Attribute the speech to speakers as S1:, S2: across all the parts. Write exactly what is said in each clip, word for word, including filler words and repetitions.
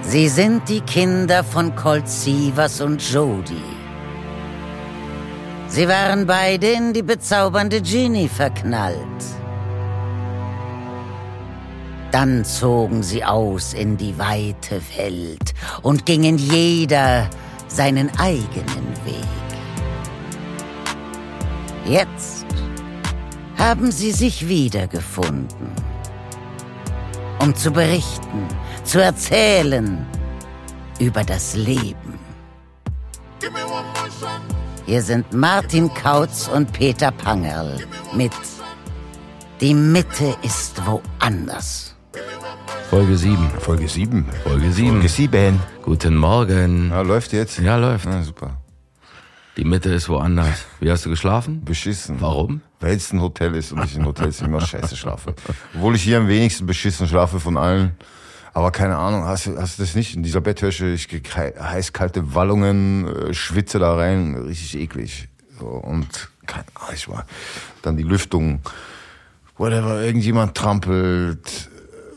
S1: Sie sind die Kinder von Colt Sievers und Jody. Sie waren beide in die bezaubernde Ginny verknallt. Dann zogen sie aus in die weite Welt und gingen jeder seinen eigenen Weg. Jetzt haben sie sich wiedergefunden, um zu berichten, zu erzählen über das Leben. Hier sind Martin Kautz und Peter Pangerl mit Die Mitte ist woanders.
S2: Folge sieben.
S3: Folge sieben.
S2: Folge sieben.
S3: Folge sieben.
S2: Guten Morgen.
S3: Ja, läuft jetzt?
S2: Ja, läuft.
S3: Ja, super.
S2: Die Mitte ist woanders. Wie hast du geschlafen?
S3: Beschissen.
S2: Warum?
S3: Weil es ein Hotel ist und ich in Hotels immer scheiße schlafe. Obwohl ich hier am wenigsten beschissen schlafe von allen. Aber keine Ahnung, hast du, hast du das nicht? In dieser Bettwäsche, ich krieg heiß-kalte Wallungen, schwitze da rein, richtig eklig. So, und keine Ahnung, ich war dann die Lüftung, whatever, irgendjemand trampelt.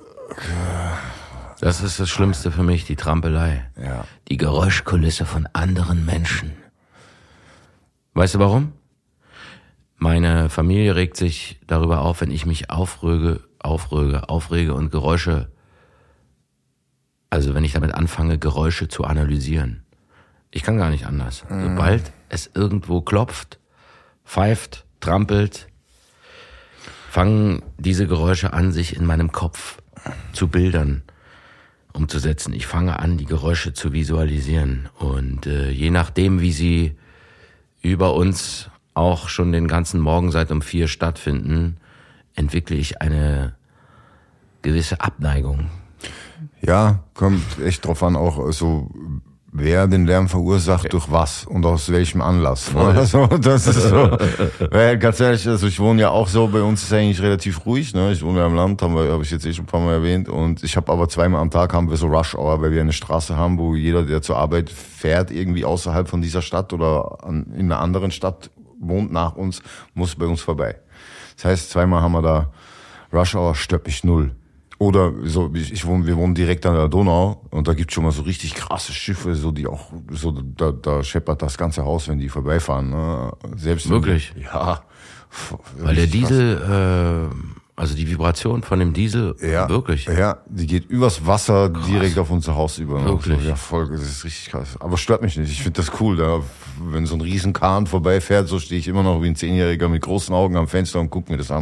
S2: Das ist das Schlimmste für mich, die Trampelei.
S3: Ja.
S2: Die Geräuschkulisse von anderen Menschen. Weißt du warum? Meine Familie regt sich darüber auf, wenn ich mich aufrege, aufrege, aufrege und Geräusche, also wenn ich damit anfange, Geräusche zu analysieren. Ich kann gar nicht anders. Mm. Sobald es irgendwo klopft, pfeift, trampelt, fangen diese Geräusche an, sich in meinem Kopf zu Bildern umzusetzen. Ich fange an, die Geräusche zu visualisieren. Und äh, je nachdem, wie sie über uns auch schon den ganzen Morgen seit um vier stattfinden, entwickle ich eine gewisse Abneigung.
S3: Ja, kommt echt drauf an, auch so, wer den Lärm verursacht, okay. Durch was und aus welchem Anlass. Ne? Also, das ist so. Weil ganz ehrlich, also ich wohne ja auch so, bei uns ist es eigentlich relativ ruhig. Ne? Ich wohne ja im Land, haben wir, habe ich jetzt eh schon ein paar Mal erwähnt. Und ich habe aber zweimal am Tag haben wir so Rush Hour, weil wir eine Straße haben, wo jeder, der zur Arbeit fährt, irgendwie außerhalb von dieser Stadt oder an, in einer anderen Stadt wohnt nach uns, muss bei uns vorbei. Das heißt, zweimal haben wir da Rush Hour, stört mich null. Oder so, ich, ich wohne, wir wohnen direkt an der Donau und da gibt's schon mal so richtig krasse Schiffe, so die auch, so da, da scheppert das ganze Haus, wenn die vorbeifahren. Ne? Selbst
S2: wirklich?
S3: Wenn, ja.
S2: Weil der Diesel, äh, also die Vibration von dem Diesel,
S3: ja,
S2: wirklich.
S3: Ja, die geht übers Wasser krass. Direkt auf unser Haus über.
S2: Wirklich?
S3: So, ja, voll, das ist richtig krass. Aber stört mich nicht. Ich finde das cool. Da, wenn so ein riesen Kahn vorbeifährt, so stehe ich immer noch wie ein Zehnjähriger mit großen Augen am Fenster und guck mir das an.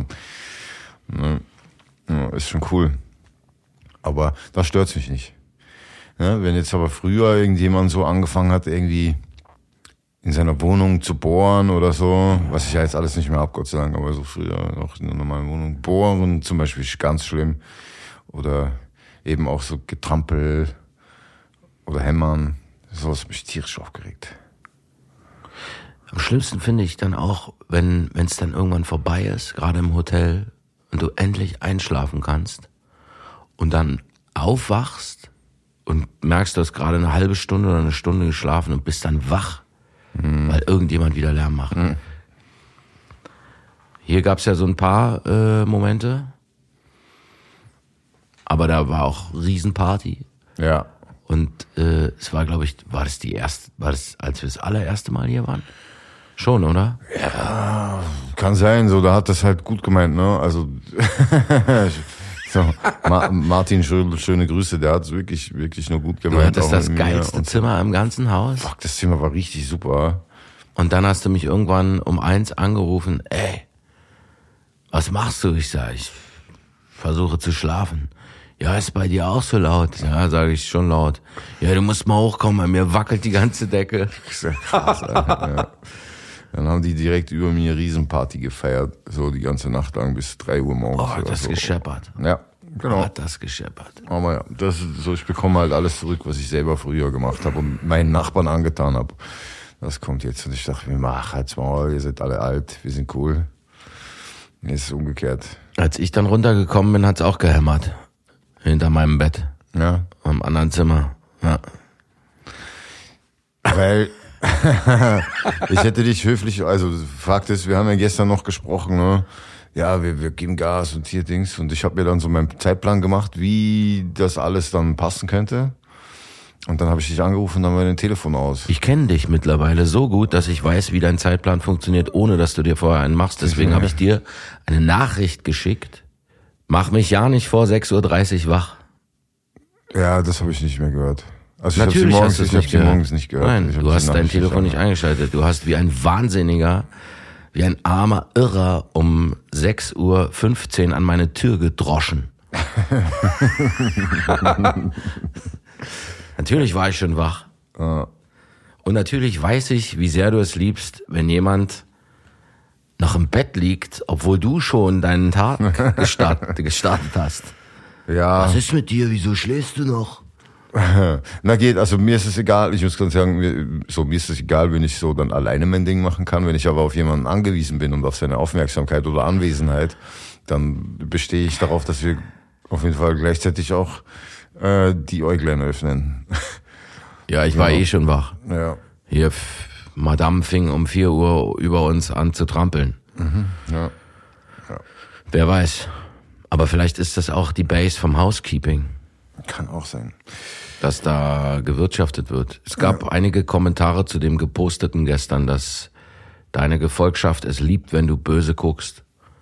S3: Ja, ist schon cool. Aber das stört's mich nicht. Ja, wenn jetzt aber früher irgendjemand so angefangen hat, irgendwie in seiner Wohnung zu bohren oder so, was ich ja jetzt alles nicht mehr hab, Gott sei Dank, aber so früher noch in einer normalen Wohnung bohren zum Beispiel ist ganz schlimm. Oder eben auch so Getrampel oder Hämmern. Sowas hat mich tierisch aufgeregt.
S2: Am schlimmsten finde ich dann auch, wenn wenn es dann irgendwann vorbei ist, gerade im Hotel, und du endlich einschlafen kannst. Und dann aufwachst und merkst, du hast gerade eine halbe Stunde oder eine Stunde geschlafen und bist dann wach, mhm. weil irgendjemand wieder Lärm macht. Mhm. Hier gab's ja so ein paar äh, Momente, aber da war auch Riesenparty.
S3: Ja.
S2: Und äh, es war, glaube ich, war das die erste, war das, als wir das allererste Mal hier waren? Schon, oder?
S3: Ja, kann sein. So, da hat das halt gut gemeint, ne? Also so, Ma- Martin, schöne, schöne Grüße, der hat es wirklich, wirklich nur gut gemeint.
S2: Du hattest das geilste Zimmer im ganzen Haus.
S3: Fuck, das Zimmer war richtig super.
S2: Und dann hast du mich irgendwann um eins angerufen, ey, was machst du? Ich sag, ich versuche zu schlafen. Ja, ist bei dir auch so laut? Ja, sage ich, schon laut. Ja, du musst mal hochkommen, bei mir wackelt die ganze Decke.
S3: Krass, ja. Dann haben die direkt über mir eine Riesenparty gefeiert, so die ganze Nacht lang bis drei Uhr morgens.
S2: Oh, hat das
S3: so.
S2: gescheppert.
S3: Ja, genau.
S2: Hat das gescheppert.
S3: Aber ja, das ist so, ich bekomme halt alles zurück, was ich selber früher gemacht habe und meinen Nachbarn angetan habe. Das kommt jetzt und ich dachte mir, mach halt's mal, ihr seid alle alt, wir sind cool. Jetzt ist es umgekehrt.
S2: Als ich dann runtergekommen bin, hat's auch gehämmert. Hinter meinem Bett.
S3: Ja.
S2: Im anderen Zimmer. Ja.
S3: Weil ich hätte dich höflich, also Fakt ist, wir haben ja gestern noch gesprochen, ne? Ja, wir, wir geben Gas und hier Dings und ich habe mir dann so meinen Zeitplan gemacht, wie das alles dann passen könnte. Und dann habe ich dich angerufen und dann war dein Telefon aus.
S2: Ich kenne dich mittlerweile so gut, dass ich weiß, wie dein Zeitplan funktioniert, ohne dass du dir vorher einen machst. Deswegen habe ich dir eine Nachricht geschickt. Mach mich ja nicht vor sechs Uhr dreißig wach.
S3: Ja, das habe ich nicht mehr gehört. Also
S2: Natürlich
S3: ich habe
S2: hast du es
S3: ich
S2: nicht
S3: hab sie
S2: gehört.
S3: morgens nicht gehört.
S2: Nein,
S3: ich
S2: du hast dein Telefon nicht eingeschaltet. Du hast wie ein Wahnsinniger, wie ein armer Irrer um sechs Uhr fünfzehn an meine Tür gedroschen. Natürlich war ich schon wach.
S3: Ja.
S2: Und natürlich weiß ich, wie sehr du es liebst, wenn jemand noch im Bett liegt, obwohl du schon deinen Tag gestartet, gestartet hast.
S3: Ja.
S2: Was ist mit dir? Wieso schläfst du noch?
S3: Na geht, also mir ist es egal, ich muss ganz sagen, mir, so mir ist es egal, wenn ich so dann alleine mein Ding machen kann, wenn ich aber auf jemanden angewiesen bin und auf seine Aufmerksamkeit oder Anwesenheit, dann bestehe ich darauf, dass wir auf jeden Fall gleichzeitig auch äh, die Äuglein öffnen.
S2: Ja, ich war
S3: Ja.
S2: eh schon wach.
S3: Ja.
S2: Hier, f- Madame fing um vier Uhr über uns an zu trampeln.
S3: Mhm. Ja.
S2: Wer weiß. Aber vielleicht ist das auch die Base vom Housekeeping,
S3: Kann auch sein.
S2: dass da gewirtschaftet wird. Es gab ja. einige Kommentare zu dem Geposteten gestern, dass deine Gefolgschaft es liebt, wenn du böse guckst.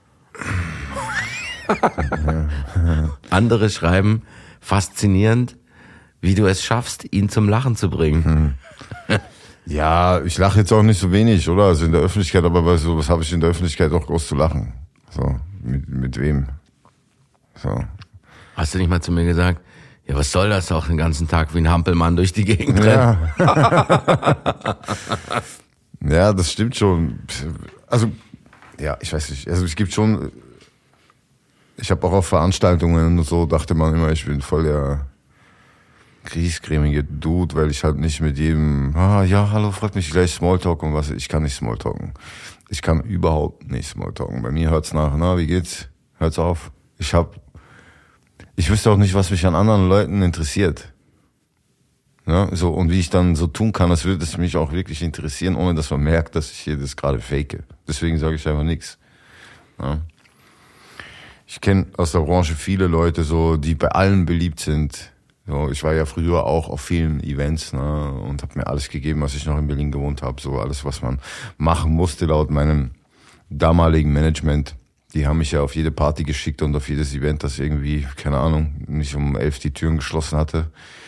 S2: Andere schreiben, faszinierend, wie du es schaffst, ihn zum Lachen zu bringen.
S3: Ja, ich lache jetzt auch nicht so wenig, oder? Also in der Öffentlichkeit, aber bei sowas habe ich in der Öffentlichkeit auch groß zu lachen. So, mit, mit wem? So.
S2: Hast du nicht mal zu mir gesagt, ja, was soll das auch den ganzen Tag wie ein Hampelmann durch die Gegend rennen?
S3: Ja. Ja, das stimmt schon. Also, ja, ich weiß nicht. Also es gibt schon, ich habe auch auf Veranstaltungen und so, dachte man immer, ich bin voll der griesgrämige Dude, weil ich halt nicht mit jedem, ah, ja, hallo, freut mich, gleich Smalltalk und was, ich kann nicht Smalltalken. Ich kann überhaupt nicht Smalltalken. Bei mir hört's nach, na, wie geht's? Hört's auf. Ich hab, ich wüsste auch nicht, was mich an anderen Leuten interessiert. Ja, so, und wie ich dann so tun kann, als würde es mich auch wirklich interessieren, ohne dass man merkt, dass ich hier das gerade fake. Deswegen sage ich einfach nichts. Ja. Ich kenne aus der Branche viele Leute, so, die bei allen beliebt sind. So, ich war ja früher auch auf vielen Events, ne, und habe mir alles gegeben, was ich noch in Berlin gewohnt habe. So alles, was man machen musste laut meinem damaligen Management. Die haben mich ja auf jede Party geschickt und auf jedes Event, das irgendwie, keine Ahnung, nicht um elf die Türen geschlossen hatte.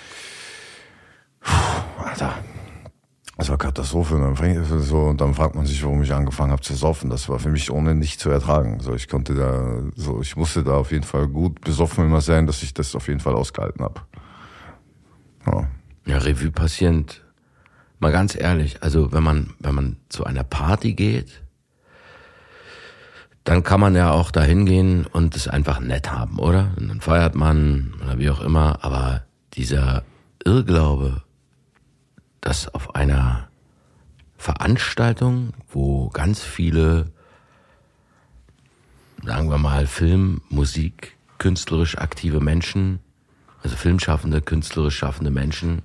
S3: Puh, Alter, das war Katastrophe. Und dann, fängt, so, und dann fragt man sich, warum ich angefangen habe zu saufen. Das war für mich ohne nicht zu ertragen. So, ich konnte da, so, ich musste da auf jeden Fall gut besoffen immer sein, dass ich das auf jeden Fall ausgehalten habe. Ja.
S2: Ja, Revue passierend. Mal ganz ehrlich, also wenn man, wenn man zu einer Party geht, dann kann man ja auch dahin gehen und es einfach nett haben, oder? Und dann feiert man oder wie auch immer, aber dieser Irrglaube, dass auf einer Veranstaltung, wo ganz viele, sagen wir mal, Film, Musik, künstlerisch aktive Menschen, also filmschaffende, künstlerisch schaffende Menschen,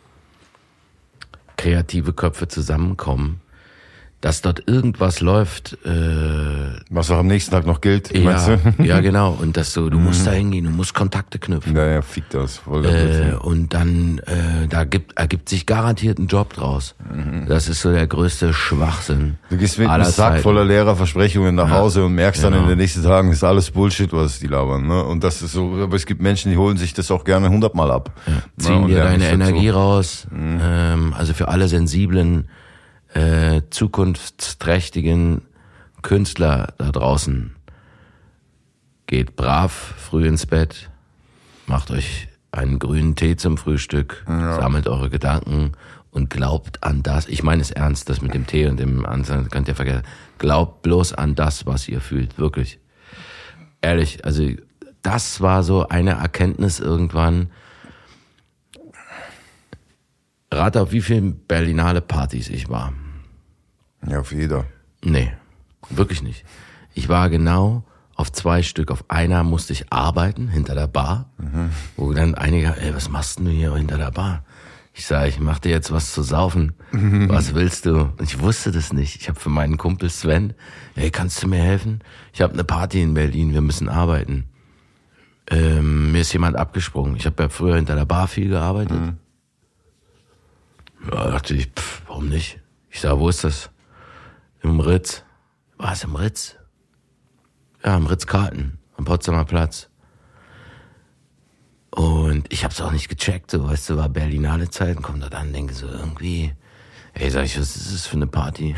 S2: kreative Köpfe zusammenkommen, dass dort irgendwas läuft. Äh,
S3: Was auch am nächsten Tag noch gilt,
S2: ja,
S3: meinst du?
S2: ja, genau. Und dass du, du musst da hingehen, du musst Kontakte knüpfen.
S3: Naja, fick das. Voll der
S2: Äh,
S3: Blödsinn.
S2: und dann, äh, da gibt, ergibt sich garantiert ein Job draus.
S3: Mhm.
S2: Das ist so der größte Schwachsinn.
S3: Du gehst mit
S2: aller
S3: einem Sack
S2: Zeiten.
S3: voller leerer Versprechungen nach
S2: Ja,
S3: Hause und merkst dann
S2: genau.
S3: in den nächsten Tagen, ist alles Bullshit, was die labern. Ne? Und das ist so, aber es gibt Menschen, die holen sich das auch gerne hundertmal ab.
S2: Ja,
S3: Ne?
S2: ziehen
S3: Und
S2: dir
S3: lernen
S2: deine
S3: das dazu.
S2: Energie raus. Ähm, also für alle sensiblen, äh, zukunftsträchtigen Künstler da draußen, geht brav früh ins Bett, macht euch einen grünen Tee zum Frühstück,
S3: Ja.
S2: sammelt eure Gedanken und glaubt an das. Ich meine es ernst, das mit dem Tee und dem Anzeigen könnt ihr vergessen. Glaubt bloß an das, was ihr fühlt, wirklich. Ehrlich, also das war so eine Erkenntnis irgendwann. Rate auf wie vielen Berlinale Partys ich war.
S3: Ja, auf jeder.
S2: Nee, wirklich nicht. Ich war genau auf zwei Stück. Auf einer musste ich arbeiten, hinter der Bar, mhm. wo dann einige, ey, was machst denn du hier hinter der Bar? Ich sage, ich mach dir jetzt was zu saufen. Mhm. Was willst du? Und ich wusste das nicht. Ich habe für meinen Kumpel Sven, hey, kannst du mir helfen? Ich habe eine Party in Berlin, wir müssen arbeiten. Ähm, mir ist jemand abgesprungen. Ich habe ja früher hinter der Bar viel gearbeitet. Mhm. Ja, dachte ich, pff, warum nicht? Ich sag, wo ist das? Im Ritz. Was, im Ritz? Ja, im Ritz-Carlton, am Potsdamer Platz. Und ich hab's auch nicht gecheckt, so, weißt du, war Berlinale Zeit und komm da dann, denke so irgendwie, ey, sag ich, was ist das für eine Party?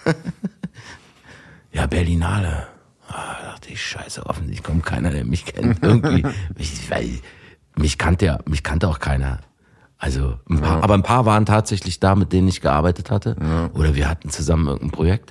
S2: Ja, Berlinale. Ah, dachte ich, scheiße, offensichtlich kommt keiner, der mich kennt. Irgendwie, ich, weil, mich kannte ja, mich kannte auch keiner. Also, ein paar, ja. aber ein paar waren tatsächlich da, mit denen ich gearbeitet hatte. Ja. Oder wir hatten zusammen irgendein Projekt.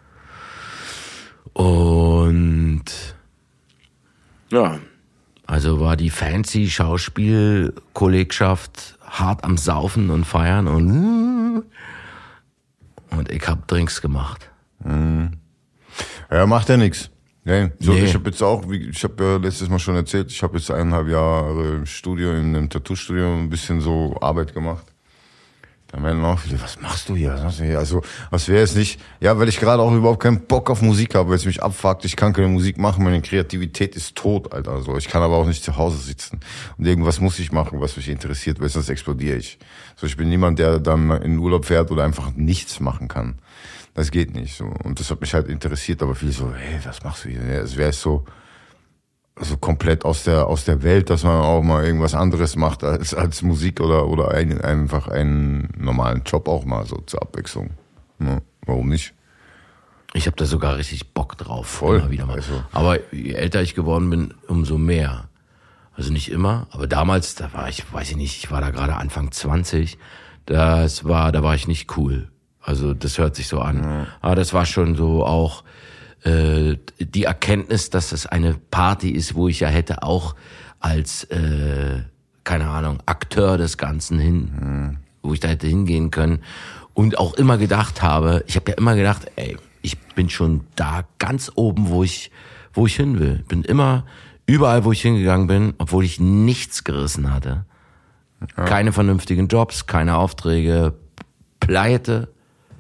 S2: Und, ja, also war die fancy Schauspiel-Kollegschaft hart am Saufen und Feiern und, und ich hab Drinks gemacht.
S3: Mhm. Ja, macht ja nichts. Nee, so, nee. Ich habe jetzt auch, wie, ich habe ja letztes Mal schon erzählt, ich habe jetzt eineinhalb Jahre im Studio, in einem Tattoo-Studio ein bisschen so Arbeit gemacht. Da werden auch viele, was machst du hier? Also, was wäre es nicht? Ja, weil ich gerade auch überhaupt keinen Bock auf Musik habe, weil es mich abfuckt. Ich kann keine Musik machen, meine Kreativität ist tot, Alter. Also, ich kann aber auch nicht zu Hause sitzen. Und irgendwas muss ich machen, was mich interessiert, weil sonst explodiere ich. So, ich bin niemand, der dann in den Urlaub fährt oder einfach nichts machen kann. Das geht nicht so. Und das hat mich halt interessiert, aber viele so, hey, was machst du hier? Es wäre so, so komplett aus der, aus der Welt, dass man auch mal irgendwas anderes macht als, als Musik oder, oder ein, einfach einen normalen Job auch mal so zur Abwechslung. Ja, warum nicht?
S2: Ich habe da sogar richtig Bock drauf.
S3: Voll.
S2: Immer wieder mal.
S3: Also.
S2: Aber je älter ich geworden bin, umso mehr. Also nicht immer, aber damals, da war ich, weiß ich nicht, ich war da gerade Anfang zwanzig, das war, da war ich nicht cool. Also das hört sich so an. Ja. Aber das war schon so auch äh, die Erkenntnis, dass das eine Party ist, wo ich ja hätte auch als, äh, keine Ahnung, Akteur des Ganzen hin, mhm. wo ich da hätte hingehen können. Und auch immer gedacht habe, ich habe ja immer gedacht, ey, ich bin schon da ganz oben, wo ich, wo ich hin will. Bin immer überall, wo ich hingegangen bin, obwohl ich nichts gerissen hatte. Ja. Keine vernünftigen Jobs, keine Aufträge, Pleite.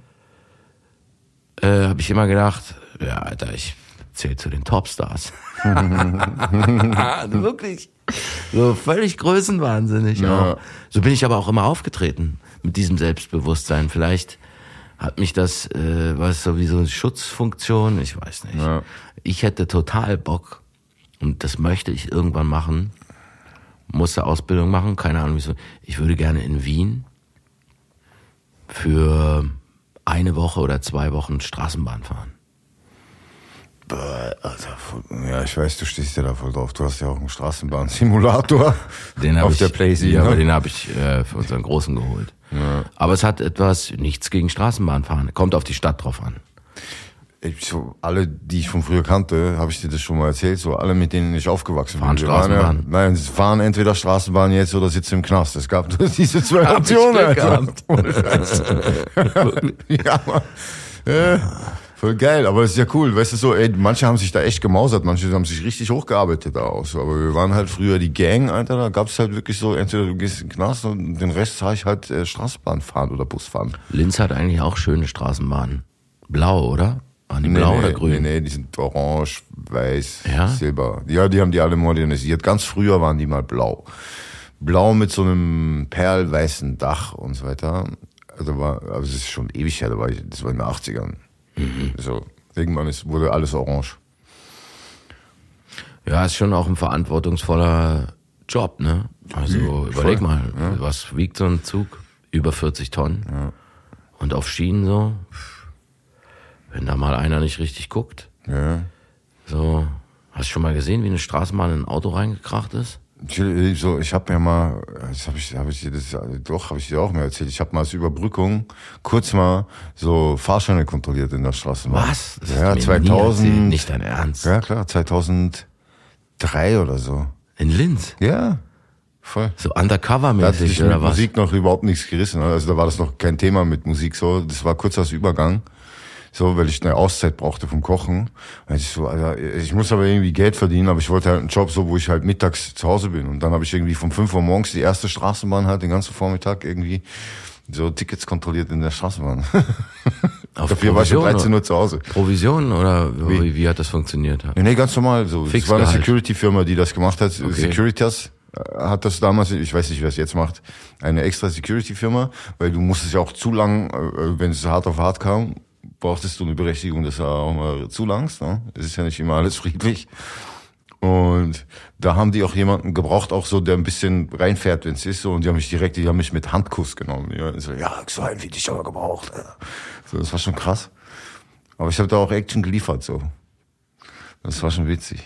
S2: Äh, habe ich immer gedacht, ja, Alter, ich zähle zu den Topstars. Also wirklich, so völlig größenwahnsinnig.
S3: Ja.
S2: Auch. So bin ich aber auch immer aufgetreten mit diesem Selbstbewusstsein. Vielleicht hat mich das, äh, was so wie so eine Schutzfunktion, ich weiß nicht.
S3: Ja.
S2: Ich hätte total Bock und das möchte ich irgendwann machen. Musste Ausbildung machen, keine Ahnung wieso. Ich würde gerne in Wien für eine Woche oder zwei Wochen Straßenbahn fahren.
S3: Also, ja, ich weiß, du stehst ja da voll drauf. Du hast ja auch einen Straßenbahn-Simulator
S2: den
S3: auf
S2: ich,
S3: der PlayStation.
S2: Ja,
S3: ne?
S2: aber den habe ich äh, für unseren Großen geholt. Ja. Aber es hat etwas, nichts gegen Straßenbahnfahren. Kommt auf die Stadt drauf an.
S3: Ich, so, alle, die ich von früher kannte, habe ich dir das schon mal erzählt, so alle, mit denen ich aufgewachsen
S2: fahren
S3: bin.
S2: Straßenbahn.
S3: Ja, nein, sie fahren entweder Straßenbahn jetzt oder sitzen im Knast. Es gab diese zwei
S2: Hab
S3: Optionen.
S2: ich Glück
S3: Alter. Ohne Scheiß. Ja, Mann. Ja, voll geil, aber es ist ja cool, weißt du so, ey, manche haben sich da echt gemausert, manche haben sich richtig hochgearbeitet da aus, aber wir waren halt früher die Gang, Alter, da gab's halt wirklich so, entweder du gehst in den Knast und den Rest sah ich halt äh, Straßenbahn fahren oder Bus fahren.
S2: Linz hat eigentlich auch schöne Straßenbahnen. Blau, oder? Waren die blau
S3: nee,
S2: oder
S3: nee,
S2: grün?
S3: Nee, nee, die sind orange, weiß,
S2: Ja?
S3: silber. Ja, die haben die alle modernisiert. Ganz früher waren die mal blau. Blau mit so einem perlweißen Dach und so weiter. Also war, also es ist schon ewig her, da war ich, das war in den achtzigern. Mhm. So, irgendwann ist, wurde alles orange.
S2: Ja, ist schon auch ein verantwortungsvoller Job, ne? Also
S3: Mhm,
S2: überleg
S3: voll.
S2: mal,
S3: Ja.
S2: was wiegt so ein Zug? Über vierzig Tonnen.
S3: Ja.
S2: Und auf Schienen so. Wenn da mal einer nicht richtig guckt.
S3: Ja.
S2: So, hast du schon mal gesehen, wie eine Straßenbahn in ein Auto reingekracht ist?
S3: Ich, so, ich habe ja mal, das habe ich, habe ich dir das, doch, habe ich dir auch mal erzählt. Ich habe mal als Überbrückung kurz mal so Fahrscheine kontrolliert in der Straßenbahn.
S2: Was? Das
S3: Ja,
S2: hast du mir nie
S3: zweitausend.
S2: erzählt. Nicht dein Ernst.
S3: Ja klar, zweitausenddrei oder so.
S2: In Linz?
S3: Ja, voll.
S2: So
S3: Da hat sich
S2: undercover-mäßig
S3: mit
S2: oder was?
S3: Musik noch überhaupt nichts gerissen. Also da war das noch kein Thema mit Musik so. Das war kurz als Übergang. So, weil ich eine Auszeit brauchte vom Kochen. Und ich so, Alter, ich muss aber irgendwie Geld verdienen, aber ich wollte halt einen Job so, wo ich halt mittags zu Hause bin. Und dann habe ich irgendwie von fünf Uhr morgens die erste Straßenbahn halt den ganzen Vormittag irgendwie so Tickets kontrolliert in der Straßenbahn.
S2: Auf
S3: Dafür war ich um
S2: Provision
S3: dreizehn Uhr zu Hause.
S2: Provision oder wie,
S3: Wie?
S2: wie hat das funktioniert?
S3: Nee, nee, ganz normal so. Es war eine
S2: Fixgehalt.
S3: Security-Firma, die das gemacht hat.
S2: Okay.
S3: Securitas. hat das damals, ich weiß nicht, wer es jetzt macht, eine extra Security-Firma, weil du musstest ja auch zu lang, wenn es hart auf hart kam, brauchtest du eine Berechtigung, dass du auch mal zulangst. Ne? Es ist ja nicht immer alles friedlich. Und da haben die auch jemanden gebraucht, auch so, der ein bisschen reinfährt, wenn es ist so. Und die haben mich direkt, die haben mich mit Handkuss genommen. Ja, so, ja so einen wie dich aber gebraucht. So, das war schon krass. Aber ich habe da auch Action geliefert, so. Das war schon witzig.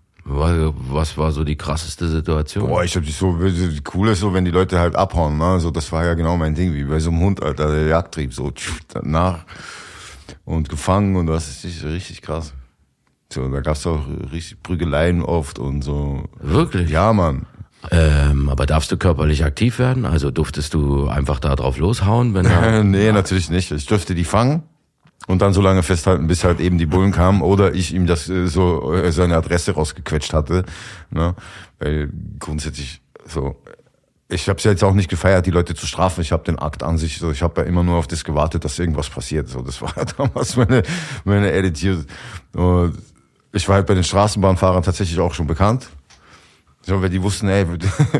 S2: Was war so die krasseste Situation?
S3: Boah, ich hab dich so, cool ist so, wenn die Leute halt abhauen, ne? So, das war ja genau mein Ding, wie bei so einem Hund, Alter, der Jagdtrieb, so, danach und gefangen und das ist richtig krass. So, da gab's auch richtig Prügeleien oft und so.
S2: Wirklich?
S3: Ja, Mann.
S2: Ähm, aber darfst du körperlich aktiv werden? Also durftest du einfach da drauf loshauen, wenn er...
S3: Nee, natürlich nicht. Ich durfte die fangen. Und dann so lange festhalten, bis halt eben die Bullen kamen oder ich ihm das äh, so äh, seine Adresse rausgequetscht hatte. Ne? Weil grundsätzlich so, ich habe es ja jetzt auch nicht gefeiert, die Leute zu strafen. Ich habe den Akt an sich, so ich habe ja immer nur auf das gewartet, dass irgendwas passiert. So, das war damals meine meine Attitude. Und ich war halt bei den Straßenbahnfahrern tatsächlich auch schon bekannt. So, wenn die wussten, ey,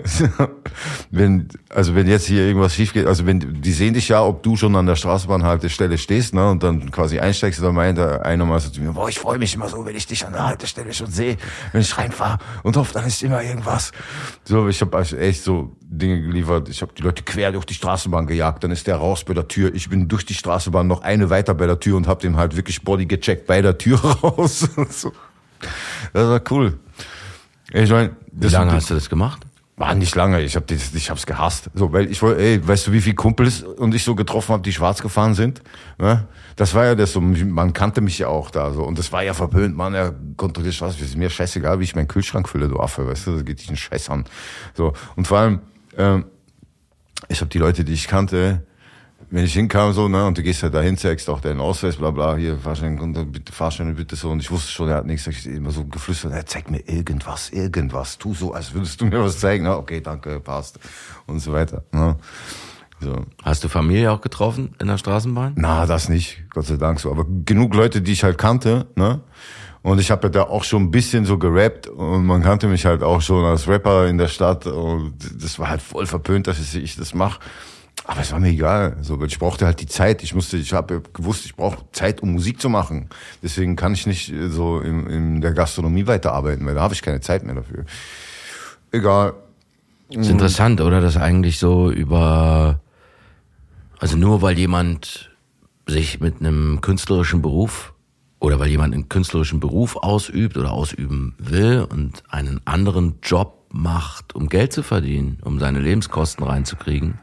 S3: wenn, also wenn jetzt hier irgendwas schief geht, also wenn, die sehen dich ja, ob du schon an der Straßenbahnhaltestelle stehst, ne, und dann quasi einsteigst, dann meint einer mal so zu mir, boah, ich freue mich immer so, wenn ich dich an der Haltestelle schon sehe, wenn ich reinfahre und hoffe, dann ist immer irgendwas. So, ich habe also echt so Dinge geliefert, ich habe die Leute quer durch die Straßenbahn gejagt, dann ist der raus bei der Tür, ich bin durch die Straßenbahn noch eine weiter bei der Tür und hab dem halt wirklich Body gecheckt bei der Tür raus. So. Das war cool. Ich mein,
S2: Wie lange hast du das gemacht?
S3: War nicht lange, ich hab das, ich hab's gehasst. So, weil ich wollte, ey, weißt du, wie viele Kumpels und ich so getroffen habe, die schwarz gefahren sind? Ne? Das war ja das so, man kannte mich ja auch da so und das war ja verpönt, man, er kontrolliert Straße, ist mir scheißegal, wie ich meinen Kühlschrank fülle, du Affe, weißt du, das geht dich einen Scheiß an. So, und vor allem, ähm, ich habe die Leute, die ich kannte, wenn ich hinkam so, ne, und du gehst halt dahin, zeigst auch deinen Ausweis, bla bla, hier, Fahrschein, bitte, Fahrscheine bitte so, und ich wusste schon, er hat nichts, ich immer so geflüstert, er zeig mir irgendwas, irgendwas, tu so, als würdest du mir was zeigen, na, okay, danke, passt, und so weiter, ne. So.
S2: Hast du Familie auch getroffen in der Straßenbahn?
S3: Na, das nicht, Gott sei Dank so, aber genug Leute, die ich halt kannte, ne, und ich habe ja da auch schon ein bisschen so gerappt und man kannte mich halt auch schon als Rapper in der Stadt und das war halt voll verpönt, dass ich das mache. Aber es war mir egal, so, weil ich brauchte halt die Zeit. Ich musste, ich habe gewusst, ich brauche Zeit, um Musik zu machen. Deswegen kann ich nicht so in, in der Gastronomie weiterarbeiten, weil da habe ich keine Zeit mehr dafür. Egal.
S2: Das ist interessant, oder? Dass eigentlich so über, also nur weil jemand sich mit einem künstlerischen Beruf oder weil jemand einen künstlerischen Beruf ausübt oder ausüben will und einen anderen Job macht, um Geld zu verdienen, um seine Lebenskosten reinzukriegen,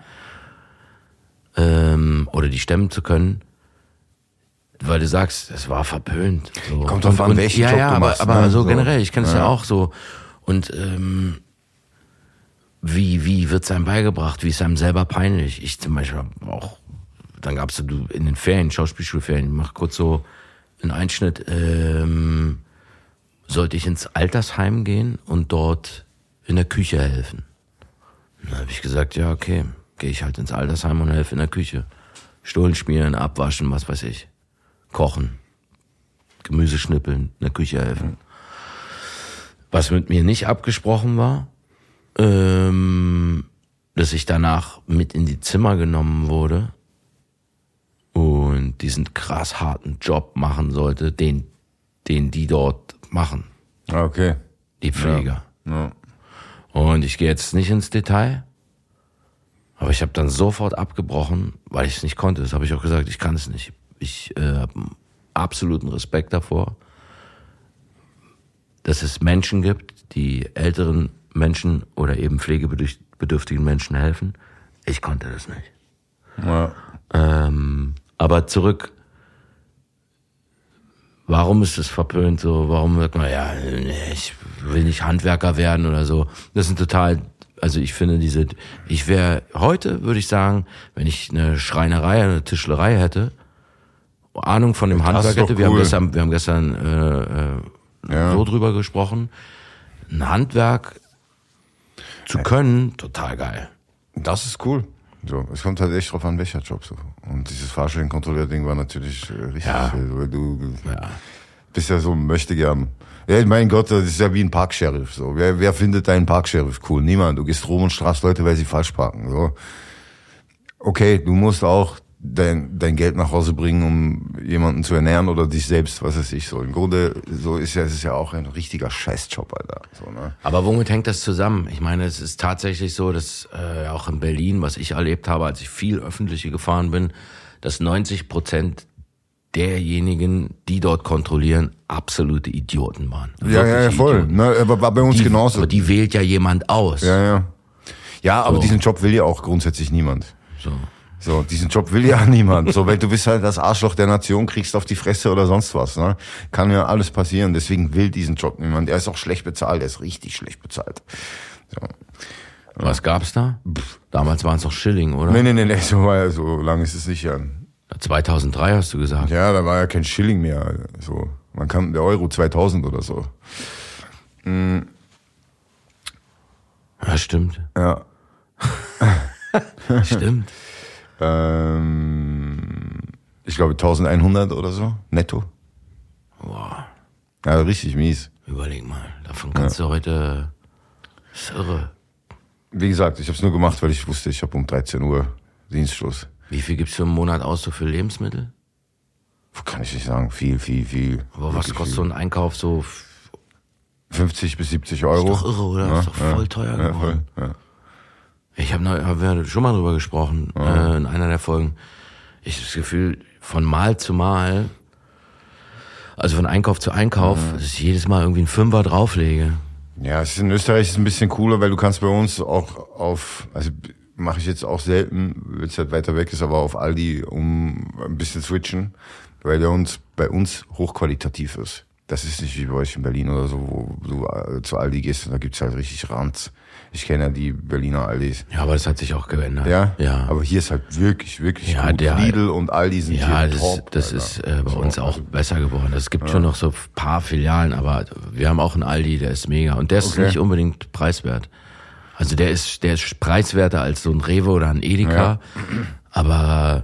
S2: oder die stemmen zu können, weil du sagst, es war verpönt. So.
S3: Kommt drauf an, welchen
S2: ja,
S3: Job
S2: ja,
S3: du
S2: aber,
S3: machst.
S2: aber
S3: ne?
S2: so,
S3: so
S2: generell, ich kenne es ja.
S3: ja
S2: auch so. Und ähm, wie wie wird's einem beigebracht? Wie ist einem selber peinlich? Ich zum Beispiel auch, dann gab's so du in den Ferien, Schauspielschulferien, ich mach kurz so einen Einschnitt, ähm, sollte ich ins Altersheim gehen und dort in der Küche helfen. Dann habe ich gesagt, ja, okay. Gehe ich halt ins Altersheim und helfe in der Küche. Stullen schmieren, abwaschen, was weiß ich. Kochen. Gemüse schnippeln, in der Küche helfen. Was mit mir nicht abgesprochen war, ähm, dass ich danach mit in die Zimmer genommen wurde und diesen krass harten Job machen sollte, den, den die dort machen.
S3: Okay.
S2: Die Pfleger.
S3: Ja. Ja.
S2: Und ich gehe jetzt nicht ins Detail, aber ich habe dann sofort abgebrochen, weil ich es nicht konnte. Das habe ich auch gesagt, ich kann es nicht. Ich äh, habe absoluten Respekt davor, dass es Menschen gibt, die älteren Menschen oder eben pflegebedürftigen Menschen helfen. Ich konnte das nicht.
S3: Ja.
S2: Ähm, aber zurück, warum ist es verpönt so? Warum sagt man, ja, ich will nicht Handwerker werden oder so. Das sind total... Also ich finde diese, ich wäre, heute würde ich sagen, wenn ich eine Schreinerei, eine Tischlerei hätte, Ahnung von dem Handwerk hätte, wir haben gestern, wir haben gestern äh, äh, ja. so drüber gesprochen, ein Handwerk zu können, total geil.
S3: Das ist cool. So, es kommt halt echt drauf an, welcher Job so. Und dieses Fahrstellenkontrolleur-Ding war natürlich äh, richtig,
S2: ja.
S3: weil du,
S2: ja.
S3: Bist ja so, möchte gern. Ja, mein Gott, das ist ja wie ein Parksheriff, so. Wer, wer findet deinen Parksheriff cool? Niemand. Du gehst rum und strafst Leute, weil sie falsch parken, so. Okay, du musst auch dein, dein Geld nach Hause bringen, um jemanden zu ernähren oder dich selbst, was weiß ich, so. Im Grunde, so ist ja, es ist ja auch ein richtiger Scheißjob, Alter, so, ne?
S2: Aber womit hängt das zusammen? Ich meine, es ist tatsächlich so, dass, äh, auch in Berlin, was ich erlebt habe, als ich viel öffentliche gefahren bin, dass neunzig Prozent derjenigen, die dort kontrollieren, absolute Idioten waren.
S3: Ja, ja, ja, voll. Ne, aber war bei uns
S2: die,
S3: genauso.
S2: Aber die wählt ja jemand aus.
S3: Ja, ja. Ja, aber
S2: So.
S3: diesen Job will ja auch grundsätzlich niemand.
S2: So.
S3: So, diesen Job will ja niemand. So, weil du bist halt das Arschloch der Nation, kriegst auf die Fresse oder sonst was, ne? Kann ja alles passieren. Deswegen will diesen Job niemand. Er ist auch schlecht bezahlt. Er ist richtig schlecht bezahlt. So.
S2: Was gab's da? Pff. Damals waren es noch Schilling, oder?
S3: Nee, nee, nee, nee, so, war, so lange ist es nicht, ja.
S2: zweitausenddrei hast du gesagt.
S3: Ja, da war ja kein Schilling mehr. So, man kann der Euro zweitausend oder so. Mhm.
S2: Ja, stimmt.
S3: Ja.
S2: Stimmt.
S3: ähm, ich glaube eintausendeinhundert oder so, netto.
S2: Boah.
S3: Ja, richtig mies.
S2: Überleg mal, davon kannst ja. du heute... Das ist irre.
S3: Wie gesagt, ich habe es nur gemacht, weil ich wusste, ich habe um dreizehn Uhr Dienstschluss.
S2: Wie viel gibst du im Monat aus so für Lebensmittel?
S3: Kann ich nicht sagen, viel, viel, viel.
S2: Aber was kostet viel. So ein Einkauf so?
S3: fünfzig bis siebzig Euro.
S2: Ist doch irre, oder?
S3: Ja,
S2: ist doch voll ja, teuer geworden. Ja, voll, ja. Ich habe hab ja schon mal drüber gesprochen, ja. äh, in einer der Folgen. Ich habe das Gefühl, von Mal zu Mal, also von Einkauf zu Einkauf, ja. dass ich jedes Mal irgendwie einen Fünfer drauflege.
S3: Ja, es ist in Österreich ist ein bisschen cooler, weil du kannst bei uns auch auf, also mache ich jetzt auch selten, weil es halt weiter weg ist, aber auf Aldi um ein bisschen switchen, weil der uns bei uns hochqualitativ ist. Das ist nicht wie bei euch in Berlin oder so, wo du zu Aldi gehst und da gibt's halt richtig Ranz. Ich kenne ja die Berliner Aldis.
S2: Ja, aber das hat sich auch geändert.
S3: Ja?
S2: Ja.
S3: Aber hier ist halt wirklich, wirklich
S2: ja,
S3: gut.
S2: Der,
S3: Lidl und Aldi sind
S2: ja,
S3: hier
S2: das,
S3: top.
S2: das
S3: Alter.
S2: ist äh, bei uns
S3: so,
S2: auch
S3: also,
S2: besser geworden. Es gibt
S3: ja.
S2: schon noch so ein paar Filialen, aber wir haben auch einen Aldi, der ist mega. Und der ist okay. nicht unbedingt preiswert. Also der ist, der ist preiswerter als so ein Rewe oder ein Edeka. Ja. Aber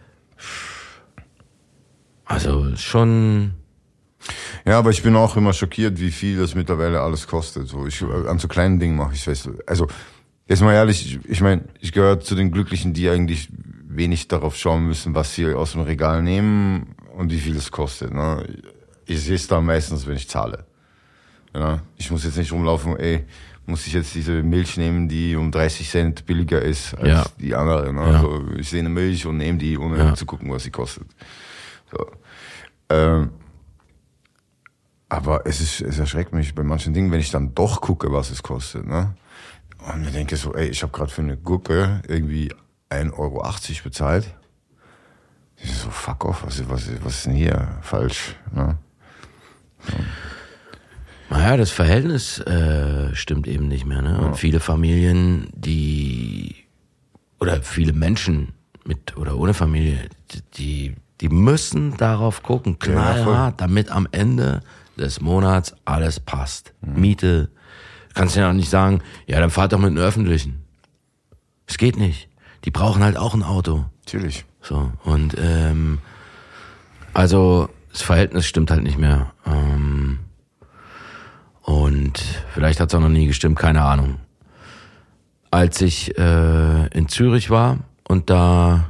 S2: also schon...
S3: Ja, aber ich bin auch immer schockiert, wie viel das mittlerweile alles kostet. So, ich, an so kleinen Dingen mache ich fest. Also, jetzt mal ehrlich, ich, ich meine, ich gehöre zu den Glücklichen, die eigentlich wenig darauf schauen müssen, was sie aus dem Regal nehmen und wie viel es kostet. Ne? Ich sehe es da meistens, wenn ich zahle. Ja? Ich muss jetzt nicht rumlaufen, ey, muss ich jetzt diese Milch nehmen, die um dreißig Cent billiger ist als ja. die andere. Ne? Ja. Also, ich sehe eine Milch und nehme die, ohne ja. zu gucken, was sie kostet. So. Ähm, Aber es ist, es erschreckt mich bei manchen Dingen, wenn ich dann doch gucke, was es kostet, ne? Und mir denke so, ey, ich habe gerade für eine Gurke irgendwie ein Euro achtzig bezahlt. Ich so, fuck off, was, was, was ist denn hier falsch, ne? So.
S2: Naja, das Verhältnis äh, stimmt eben nicht mehr, ne? Und ja. viele Familien, die, oder viele Menschen mit oder ohne Familie, die, die müssen darauf gucken, knallhart, ja, damit am Ende des Monats alles passt. Mhm. Miete. Kannst du ja auch nicht sagen, ja, dann fahrt doch mit einem Öffentlichen. Es geht nicht. Die brauchen halt auch ein Auto.
S3: Natürlich.
S2: So, und ähm, also das Verhältnis stimmt halt nicht mehr. Ähm, und vielleicht hat es auch noch nie gestimmt, keine Ahnung. Als ich äh, in Zürich war und da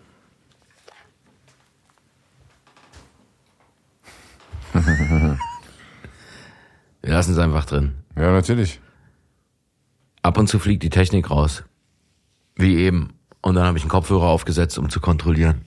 S2: wir lassen es einfach drin.
S3: Ja, natürlich.
S2: Ab und zu fliegt die Technik raus. Wie eben. Und dann habe ich einen Kopfhörer aufgesetzt, um zu kontrollieren.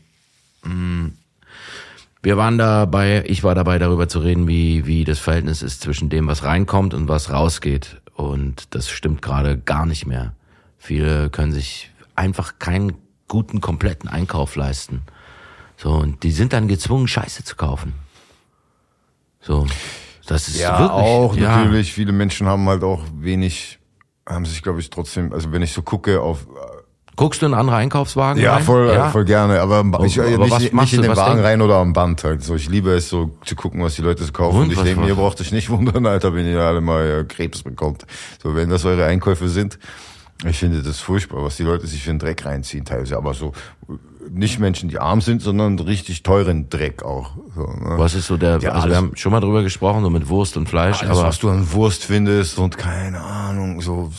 S2: Wir waren dabei, ich war dabei, darüber zu reden, wie, wie das Verhältnis ist zwischen dem, was reinkommt und was rausgeht. Und das stimmt gerade gar nicht mehr. Viele können sich einfach keinen guten, kompletten Einkauf leisten. So, und die sind dann gezwungen, Scheiße zu kaufen. So, das ist
S3: ja,
S2: wirklich,
S3: auch
S2: ja.
S3: natürlich. Viele Menschen haben halt auch wenig, haben sich, glaube ich, trotzdem, also wenn ich so gucke auf...
S2: Guckst du in andere Einkaufswagen
S3: ja,
S2: rein?
S3: Voll, ja, voll gerne. Aber ich,
S2: aber
S3: nicht,
S2: was
S3: nicht
S2: machst
S3: in
S2: du,
S3: den
S2: was
S3: Wagen
S2: denk?
S3: rein oder am Band halt. So, ich liebe es so zu gucken, was die Leute so kaufen. Und, und ich denke mir, ihr braucht euch nicht wundern, Alter, wenn ihr alle mal Krebs bekommt. So, wenn das eure Einkäufe sind. Ich finde das furchtbar, was die Leute sich für einen Dreck reinziehen teilweise. Aber so nicht Menschen, die arm sind, sondern richtig teuren Dreck auch. So, ne?
S2: Was ist so der,
S3: Ja,
S2: also
S3: alles-
S2: wir haben schon mal drüber gesprochen, so mit Wurst und Fleisch,
S3: Alles,
S2: aber
S3: was du an Wurst findest und keine Ahnung, so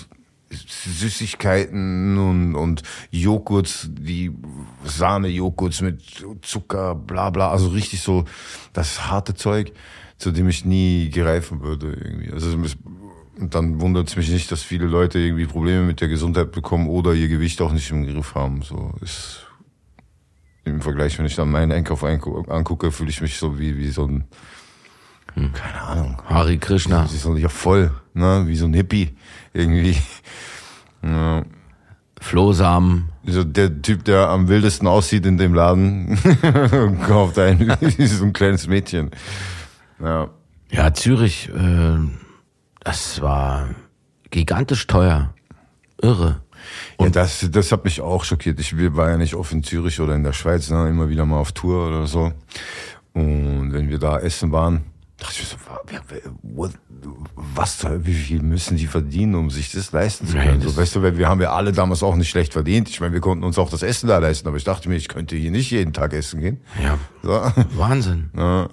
S3: Süßigkeiten und, und Joghurts, die Sahne-Joghurts mit Zucker, bla bla, also richtig so das harte Zeug, zu dem ich nie gereifen würde irgendwie. Also und dann wundert es mich nicht, dass viele Leute irgendwie Probleme mit der Gesundheit bekommen oder ihr Gewicht auch nicht im Griff haben. So ist im Vergleich, wenn ich dann meinen Einkauf angucke, fühle ich mich so wie wie so ein hm. keine Ahnung.
S2: Hare Krishna.
S3: Das ist so, ja voll, ne, wie so ein Hippie irgendwie. Ja.
S2: Flohsamen.
S3: So der Typ, der am wildesten aussieht in dem Laden, kauft einen wie so ein kleines Mädchen. Ja.
S2: Ja, Zürich, äh, das war gigantisch teuer. Irre.
S3: Ja, das, das hat mich auch schockiert. Ich war ja nicht oft in Zürich oder in der Schweiz, ne, immer wieder mal auf Tour oder so. Und wenn wir da essen waren, dachte ich mir so, what, was, wie viel müssen die verdienen, um sich das leisten zu können?
S2: Nein,
S3: So, weißt du, weil wir haben ja alle damals auch nicht schlecht verdient. Ich meine, wir konnten uns auch das Essen da leisten, aber ich dachte mir, ich könnte hier nicht jeden Tag essen gehen.
S2: Ja,
S3: So.
S2: Wahnsinn.
S3: Ja.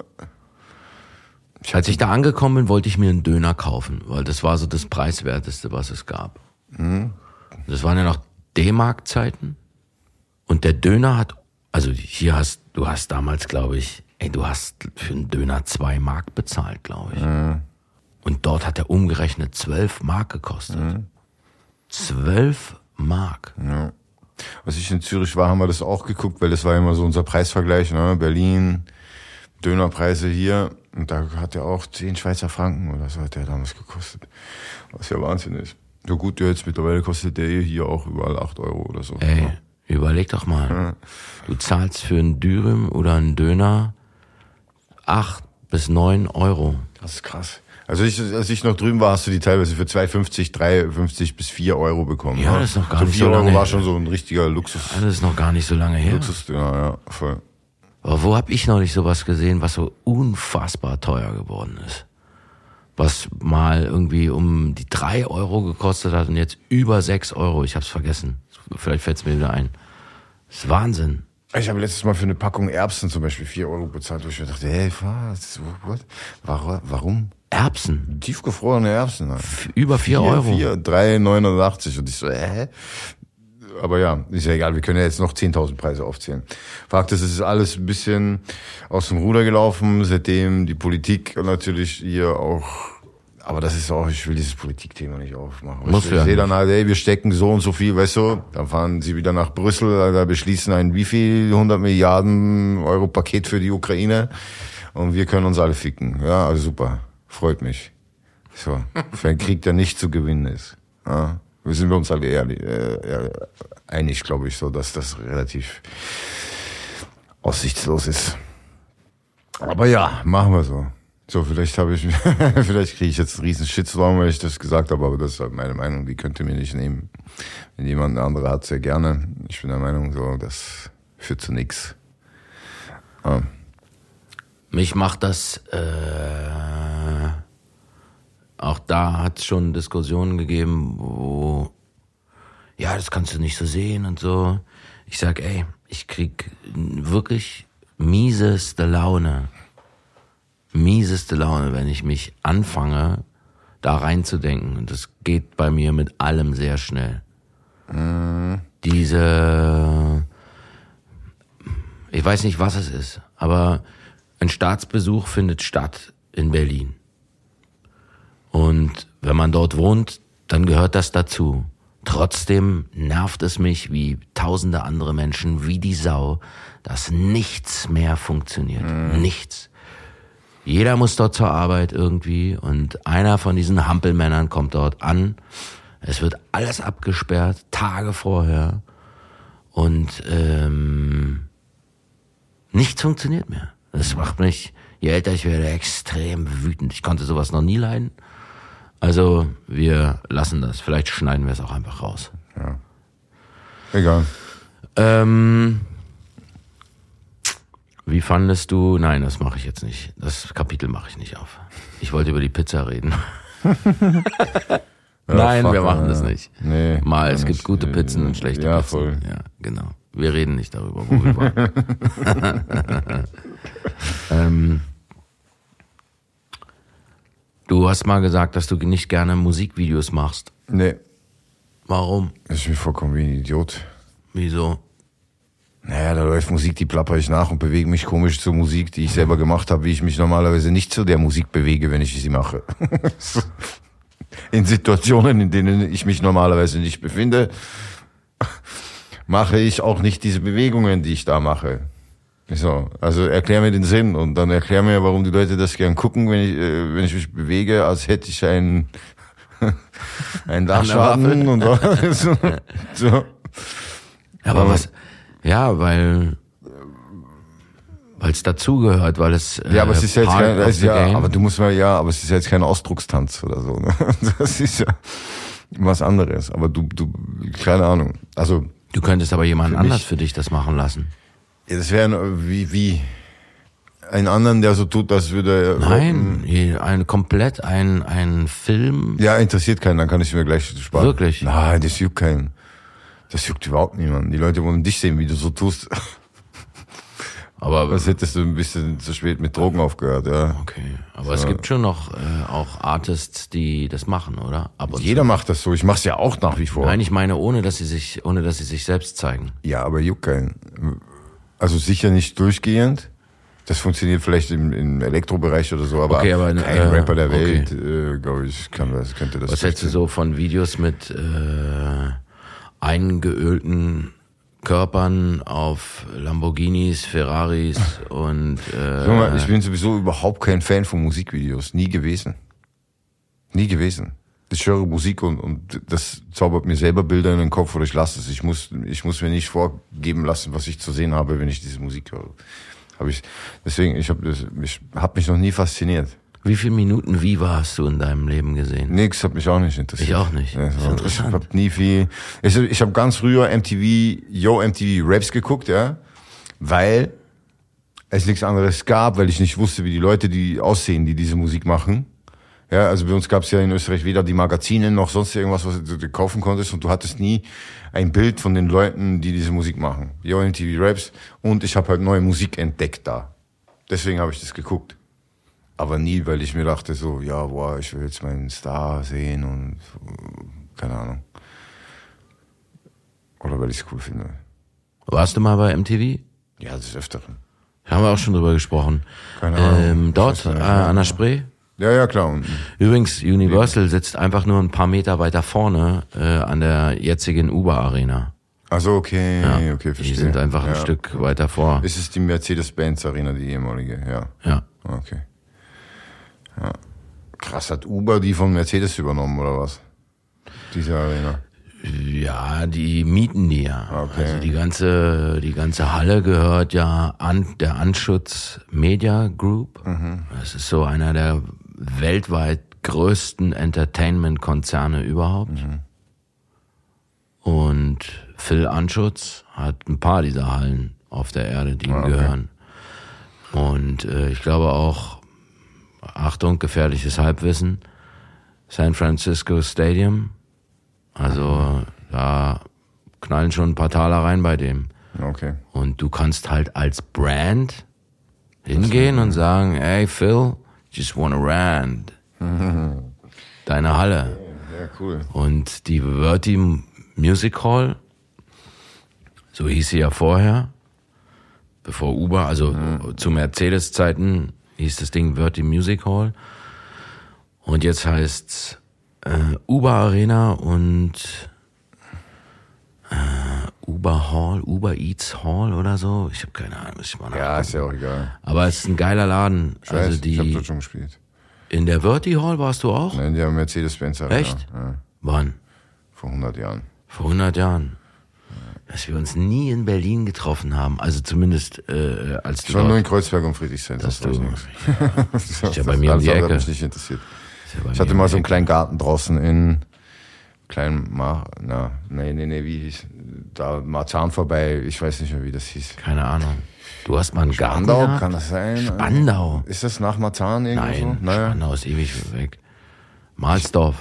S2: Als ich da angekommen bin, wollte ich mir einen Döner kaufen, weil das war so das Preiswerteste, was es gab.
S3: Mhm.
S2: Das waren ja noch D-Mark-Zeiten. Und der Döner hat, also hier hast, du hast damals, glaube ich, ey, du hast für einen Döner zwei Mark bezahlt, glaube ich.
S3: Mhm.
S2: Und dort hat er umgerechnet zwölf Mark gekostet.
S3: Mhm.
S2: Zwölf Mark.
S3: Ja. Als ich in Zürich war, haben wir das auch geguckt, weil das war immer so unser Preisvergleich, ne? Berlin, Dönerpreise hier. Und da hat er auch zehn Schweizer Franken oder so hat der damals gekostet. Was ja Wahnsinn ist. So gut, ja, jetzt mittlerweile kostet der hier auch überall acht Euro oder so.
S2: Ey,
S3: Ja.
S2: überleg doch mal.
S3: Ja.
S2: Du zahlst für einen Dürüm oder einen Döner acht bis neun Euro.
S3: Das ist krass. Also ich, als ich noch drüben war, hast du die teilweise für zwei fünfzig, drei fünfzig bis vier Euro bekommen.
S2: Ja,
S3: ne?
S2: das ist noch gar
S3: so
S2: nicht
S3: vier
S2: so
S3: Euro
S2: lange
S3: war
S2: her.
S3: schon so ein richtiger Luxus.
S2: Das ist noch gar nicht so lange her.
S3: Luxus, ja, ja, voll.
S2: Aber wo hab ich neulich sowas gesehen, was so unfassbar teuer geworden ist? Was mal irgendwie um die drei Euro gekostet hat und jetzt über sechs Euro. Ich hab's vergessen. Vielleicht fällt's mir wieder ein. Das ist Wahnsinn.
S3: Ich habe letztes Mal für eine Packung Erbsen zum Beispiel vier Euro bezahlt, wo ich mir dachte, hey, was? What? Warum? Warum?
S2: Erbsen.
S3: Tiefgefrorene Erbsen. Halt.
S2: F- Über vier Euro.
S3: Vier, drei, neunundachtzig. Und ich so, hä? Aber ja, ist ja egal, wir können ja jetzt noch zehntausend Preise aufzählen. Fakt ist, es ist alles ein bisschen aus dem Ruder gelaufen, seitdem die Politik natürlich hier auch, aber das ist auch, ich will dieses Politikthema nicht aufmachen.
S2: Muss
S3: ich
S2: ja
S3: sehe
S2: nicht.
S3: dann halt, ey, wir stecken so und so viel, weißt du, dann fahren sie wieder nach Brüssel, da beschließen ein wie viel hundert Milliarden Euro Paket für die Ukraine und wir können uns alle ficken. Ja, also super, freut mich. So, für einen Krieg, der nicht zu gewinnen ist. Ja. Wir sind wir uns alle ehrlich, äh, eher einig, glaube ich, so, dass das relativ aussichtslos ist. Aber ja, machen wir so. So, vielleicht habe ich, vielleicht kriege ich jetzt einen riesen Shitstorm, weil ich das gesagt habe, aber das ist halt meine Meinung, die könnt ihr mir nicht nehmen. Wenn jemand eine andere hat, sehr gerne. Ich bin der Meinung, so, das führt zu nichts. Ja.
S2: Mich macht das, äh, auch da hat es schon Diskussionen gegeben, wo, ja, das kannst du nicht so sehen und so. Ich sag, ey, ich krieg wirklich mieseste Laune. Mieseste Laune, wenn ich mich anfange, da reinzudenken. Und das geht bei mir mit allem sehr schnell.
S3: Mhm.
S2: Diese, ich weiß nicht, was es ist, aber ein Staatsbesuch findet statt in Berlin. Und wenn man dort wohnt, dann gehört das dazu. Trotzdem nervt es mich wie tausende andere Menschen, wie die Sau, dass nichts mehr funktioniert. Mhm. Nichts. Jeder muss dort zur Arbeit irgendwie und einer von diesen Hampelmännern kommt dort an. Es wird alles abgesperrt, Tage vorher. Und ähm, nichts funktioniert mehr. Das macht mich, je älter ich werde, extrem wütend. Ich konnte sowas noch nie leiden. Also wir lassen das. Vielleicht schneiden wir es auch einfach raus.
S3: Ja. Egal.
S2: Ähm, wie fandest du, nein, das mache ich jetzt nicht. Das Kapitel mache ich nicht auf. Ich wollte über die Pizza reden. Nein,
S3: fuck,
S2: wir machen
S3: ja.
S2: das nicht.
S3: Nee,
S2: Mal, es
S3: nicht.
S2: gibt gute Pizzen und schlechte
S3: Ja,
S2: Pizzen.
S3: voll.
S2: Ja, genau. Wir reden nicht darüber, wo wir waren. ähm, du hast mal gesagt, dass du nicht gerne Musikvideos machst.
S3: Nee,
S2: Warum?
S3: das ist mir vollkommen wie ein Idiot.
S2: Wieso?
S3: Naja, da läuft Musik, die plapper ich nach und bewege mich komisch zur Musik, die ich selber gemacht habe, wie ich mich normalerweise nicht zu der Musik bewege, wenn ich sie mache. In Situationen, in denen ich mich normalerweise nicht befinde, mache ich auch nicht diese Bewegungen, die ich da mache. So, also erklär mir den Sinn und dann erklär mir, warum die Leute das gern gucken, wenn ich, äh, wenn ich mich bewege, als hätte ich einen, einen Dachschaden und so. so.
S2: Aber
S3: Aber-
S2: was? Ja, weil weil es dazugehört, weil es äh,
S3: Ja, aber es ist ja jetzt
S2: part
S3: kein,
S2: of
S3: also
S2: the
S3: ja,
S2: game.
S3: aber du musst mal, ja, aber es ist ja jetzt kein Ausdruckstanz oder so, ne? Das ist ja was anderes. Aber du, du, keine Ahnung. Also,
S2: Du könntest aber jemanden
S3: Für mich-
S2: anders für dich das machen lassen.
S3: ja, das wäre wie, wie ein anderen, der so tut, als würde er.
S2: Nein, je- ein komplett ein ein Film.
S3: Ja, interessiert keinen, dann kann ich mir gleich sparen.
S2: Wirklich?
S3: Nein, das juckt keinen. Das juckt überhaupt niemanden. Die Leute wollen dich sehen, wie du so tust.
S2: Aber
S3: Was hättest du ein bisschen zu spät mit Drogen aufgehört, ja.
S2: okay, aber es gibt schon noch äh, auch Artists, die das machen, oder? Ab und
S3: Jeder macht das so. Ich mach's ja auch nach wie vor.
S2: zu. Nein, ich meine, ohne dass sie sich, ohne dass sie sich selbst zeigen.
S3: Ja, aber juckt keinen. Also sicher nicht durchgehend. Das funktioniert vielleicht im, im Elektrobereich oder so, aber,
S2: Okay, aber,
S3: kein
S2: äh,
S3: Rapper der
S2: okay.
S3: Welt, äh, glaube ich, kann das, könnte das.
S2: Was hältst du so von Videos mit äh, eingeölten Körpern auf Lamborghinis, Ferraris und äh,
S3: Guck mal, ich bin sowieso überhaupt kein Fan von Musikvideos. Nie gewesen. Nie gewesen. Ich höre Musik und, und das zaubert mir selber Bilder in den Kopf oder ich lasse es. Ich muss, ich muss mir nicht vorgeben lassen, was ich zu sehen habe, wenn ich diese Musik höre. Hab ich, deswegen, ich habe das, ich hab mich noch nie fasziniert.
S2: wie viele Minuten Viva hast du in deinem Leben gesehen?
S3: Nix hat mich auch nicht interessiert.
S2: Ich auch nicht.
S3: Ja,
S2: Das ist
S3: so,
S2: interessant.
S3: Ich habe nie viel. Ich, ich habe ganz früher M T V, Yo M T V Raps geguckt, ja, weil es nichts anderes gab, weil ich nicht wusste, wie die Leute die aussehen, die diese Musik machen. Ja, also bei uns gab es ja in Österreich weder die Magazine noch sonst irgendwas, was du, du kaufen konntest und du hattest nie ein Bild von den Leuten, die diese Musik machen. Yo M T V Raps und ich habe halt neue Musik entdeckt da. Deswegen habe ich das geguckt. Aber nie, weil ich mir dachte so, ja, boah, ich will jetzt meinen Star sehen und keine Ahnung. Oder weil ich es cool finde.
S2: Warst du mal bei M T V?
S3: Ja, des Öfteren.
S2: Haben wir auch schon drüber gesprochen.
S3: Keine Ahnung.
S2: Ähm,
S3: Ich
S2: dort,
S3: weiß gar
S2: äh,
S3: nicht.
S2: an der Spree.
S3: Ja, ja, klar. Und,
S2: Übrigens, Universal sitzt einfach nur ein paar Meter weiter vorne äh, an der jetzigen Uber Arena.
S3: also okay,
S2: Ja,
S3: okay, verstehe.
S2: die sind einfach ein
S3: ja.
S2: Stück weiter vor.
S3: Es ist die Mercedes-Benz Arena, die ehemalige, ja.
S2: Ja.
S3: Okay. Ja. Krass, hat Uber die von Mercedes übernommen, oder was? Diese Arena.
S2: Ja, die mieten die ja.
S3: Okay.
S2: Also die ganze, die ganze Halle gehört ja an der Anschutz Media Group. Das ist so einer der weltweit größten Entertainment-Konzerne überhaupt. Und Phil Anschutz hat ein paar dieser Hallen auf der Erde, die ihm
S3: okay.
S2: gehören. Und äh, ich glaube auch, Achtung, gefährliches Halbwissen, San Francisco Stadium. Also da knallen schon ein paar Taler rein bei dem.
S3: Okay.
S2: Und du kannst halt als Brand hingehen und sagen, hey Phil, just wanna rant. Deine Halle.
S3: Ja, cool.
S2: Und die Verti Music Hall, so hieß sie ja vorher, bevor Uber, also mhm. zu Mercedes-Zeiten hieß das Ding Verti Music Hall. Und jetzt heißt's äh, Uber Arena und äh, Uber Hall, Uber Eats Hall oder so. Ich habe keine Ahnung, muss ich mal
S3: Ja,
S2: nachgucken.
S3: ist ja auch egal.
S2: Aber es ist ein geiler Laden.
S3: Ich weiß,
S2: also
S3: ich habe
S2: die
S3: dort schon gespielt.
S2: in der Verti Hall warst du auch?
S3: Nein, die haben Mercedes-Benz Arena.
S2: Echt?
S3: Ja,
S2: Wann?
S3: vor hundert Jahren.
S2: Vor hundert Jahren. Dass wir uns nie in Berlin getroffen haben. Also zumindest äh, als du
S3: Schon nur
S2: dort,
S3: in Kreuzberg und Friedrichshain.
S2: dass
S3: Das
S2: du,
S3: weiß ich
S2: ist ja bei mir um die
S3: Das
S2: Ecke.
S3: hat mich nicht interessiert.
S2: Ist ja bei
S3: Ich
S2: mir
S3: hatte
S2: um
S3: mal
S2: die
S3: so einen
S2: Ecke.
S3: kleinen Garten draußen in kleinen Mar, na, nee, nee, nee, wie hieß, da Marzahn vorbei, ich weiß nicht mehr, wie das hieß.
S2: Keine Ahnung. Du hast mal einen Garten
S3: Spandau,
S2: gehabt?
S3: kann das sein?
S2: Spandau.
S3: Ist das nach Marzahn irgendwo
S2: Nein,
S3: so? Naja.
S2: Spandau ist ewig weg. Mahlsdorf.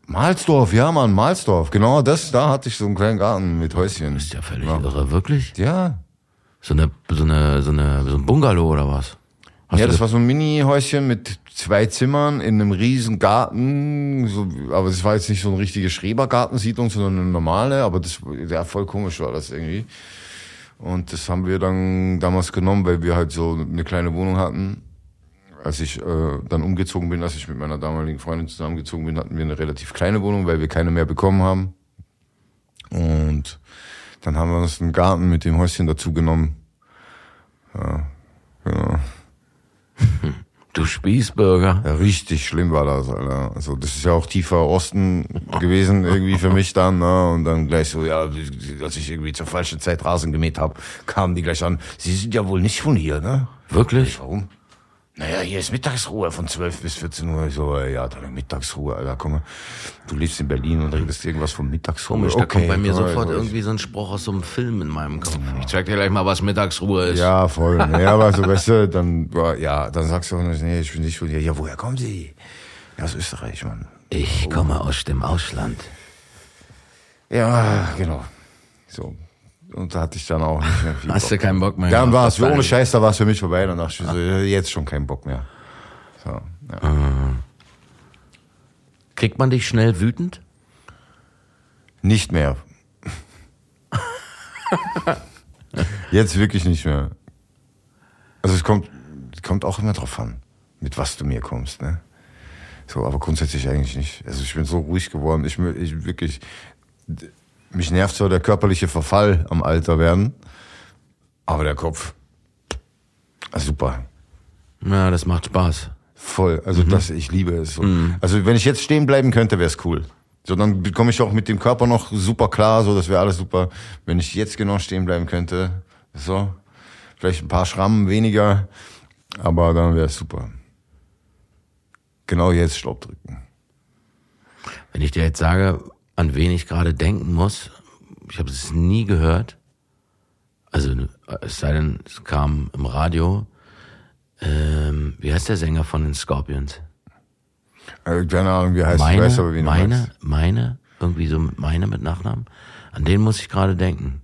S3: Mahlsdorf, ja Mann, Mahlsdorf. Genau das, da hatte ich so einen kleinen Garten mit Häuschen.
S2: Das ist ja völlig ja. irre, wirklich?
S3: Ja.
S2: So eine, so eine, so eine, so ein Bungalow oder was? Hast
S3: ja,
S2: du
S3: das war so ein Mini-Häuschen mit zwei Zimmern in einem riesen Garten. So, aber es war jetzt nicht so eine richtige Schrebergartensiedlung, sondern eine normale. Aber das, ja, voll komisch war das irgendwie. Und das haben wir dann damals genommen, weil wir halt so eine kleine Wohnung hatten. Als ich äh, dann umgezogen bin, als ich mit meiner damaligen Freundin zusammengezogen bin, hatten wir eine relativ kleine Wohnung, weil wir keine mehr bekommen haben. Und dann haben wir uns einen Garten mit dem Häuschen dazu genommen. Ja, genau.
S2: Du Spießbürger.
S3: Ja, richtig schlimm war das, Alter. Also das ist ja auch tiefer Osten gewesen irgendwie für mich dann, ne? Und dann gleich so, ja, als ich irgendwie zur falschen Zeit Rasen gemäht habe, kamen die gleich an, Sie sind ja wohl nicht von hier, ne?
S2: Wirklich?
S3: Warum? Naja, hier ist Mittagsruhe von zwölf bis vierzehn Uhr. Ich so, ja, dann Mittagsruhe, Alter, komm mal. Du lebst in Berlin und redest irgendwas von Mittagsruhe.
S2: Komisch,
S3: okay,
S2: da kommt bei mir
S3: komm,
S2: sofort
S3: komm,
S2: irgendwie so ein Spruch aus so einem Film in meinem Kopf. Ich zeig dir gleich mal, was Mittagsruhe ist.
S3: Ja, voll. Ja, aber so, weißt du, dann, ja, dann sagst du auch nicht, nee, ich bin nicht von hier. Ja, woher kommen Sie? Ja, aus Österreich, Mann.
S2: Ich
S3: oh.
S2: komme aus dem Ausland.
S3: Ja, genau. So. Und da hatte ich dann auch nicht mehr viel
S2: Hast
S3: Bock.
S2: du keinen Bock mehr?
S3: Dann war es, ohne Scheiß, da war es für mich vorbei. Dann dachte ich so, jetzt schon keinen Bock mehr. So, ja.
S2: Mhm. Kriegt man dich schnell wütend?
S3: Nicht mehr. Jetzt wirklich nicht mehr. Also es kommt, kommt auch immer drauf an, mit was du mir kommst, ne? So, aber grundsätzlich eigentlich nicht. Also ich bin so ruhig geworden. Ich, ich wirklich, mich nervt zwar der körperliche Verfall am Alter werden, aber der Kopf, also super.
S2: Ja, das macht Spaß.
S3: Voll, also
S2: Mhm.
S3: das, ich liebe es. So.
S2: Mhm.
S3: Also wenn ich jetzt stehen bleiben könnte, wäre es cool. So, dann komme ich auch mit dem Körper noch super klar, so, das wäre alles super. Wenn ich jetzt genau stehen bleiben könnte, so, vielleicht ein paar Schrammen weniger, aber dann wäre es super. Genau jetzt Stopp drücken.
S2: Wenn ich dir jetzt sage, an wen ich gerade denken muss, ich habe es nie gehört, also es sei denn, es kam im Radio, ähm, wie heißt der Sänger von den Scorpions?
S3: Äh, keine Ahnung, wie heißt
S2: meine,
S3: ich weiß aber, wie du
S2: meine,
S3: meinst.
S2: meine, irgendwie so mit meine mit Nachnamen. An den muss ich gerade denken.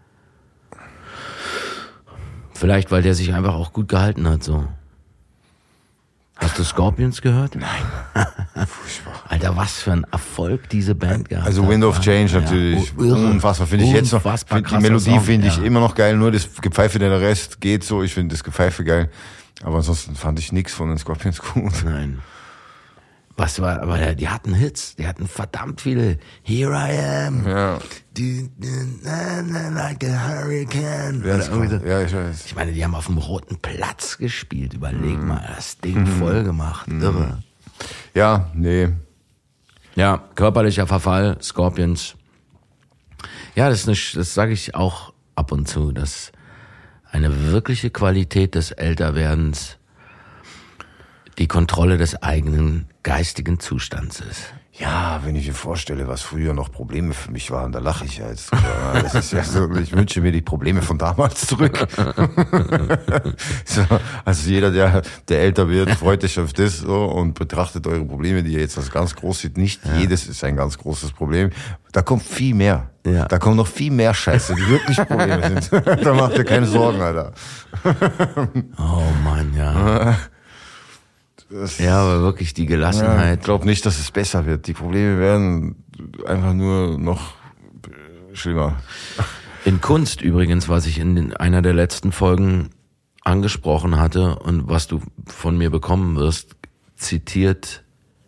S2: Vielleicht, weil der sich einfach auch gut gehalten hat, so. Hast du Scorpions gehört?
S3: Nein. Furchtbar.
S2: Alter, was für ein Erfolg diese Band gehabt hat.
S3: Also Wind of Change
S2: ja,
S3: natürlich.
S2: Oh, irre.
S3: Unfassbar. Finde ich jetzt noch.
S2: Unfassbar
S3: Find, die
S2: krasser
S3: Melodie
S2: Song,
S3: finde ich
S2: ja.
S3: immer noch geil, nur das Gepfeife, der Rest geht so. Ich finde das Gepfeife geil. Aber ansonsten fand ich nix von den Scorpions gut.
S2: Nein. Was war, aber die hatten Hits, die hatten verdammt viele. Here I am.
S3: Ja.
S2: Du, du, na, na, like a hurricane.
S3: Ja,
S2: Oder
S3: ist
S2: irgendwie
S3: klar.
S2: so.
S3: Ja, ich weiß.
S2: Ich meine, die haben auf dem Roten Platz gespielt. Überleg mal, das Ding voll gemacht. Irre.
S3: Ja, nee.
S2: Ja, körperlicher Verfall, Scorpions. Ja, das ist eine, das sage ich auch ab und zu, dass eine wirkliche Qualität des Älterwerdens die Kontrolle des eigenen geistigen Zustands ist.
S3: Ja, wenn ich mir vorstelle, was früher noch Probleme für mich waren, da lache ich ja jetzt. Das ist ja so, ich wünsche mir die Probleme von damals zurück. So, also jeder, der, der älter wird, freut sich auf das so und betrachtet eure Probleme, die ihr jetzt als ganz groß seht. Nicht ja. Jedes ist ein ganz großes Problem. Da kommt viel mehr.
S2: Ja.
S3: Da kommt noch viel mehr Scheiße, die wirklich Probleme sind. Da macht ihr keine Sorgen, Alter.
S2: Oh Mann, ja.
S3: Das,
S2: ja, aber wirklich die Gelassenheit.
S3: Ja, ich glaube nicht, dass es besser wird. Die Probleme werden einfach nur noch schlimmer.
S2: In Kunst übrigens, was ich in einer der letzten Folgen angesprochen hatte und was du von mir bekommen wirst, zitiert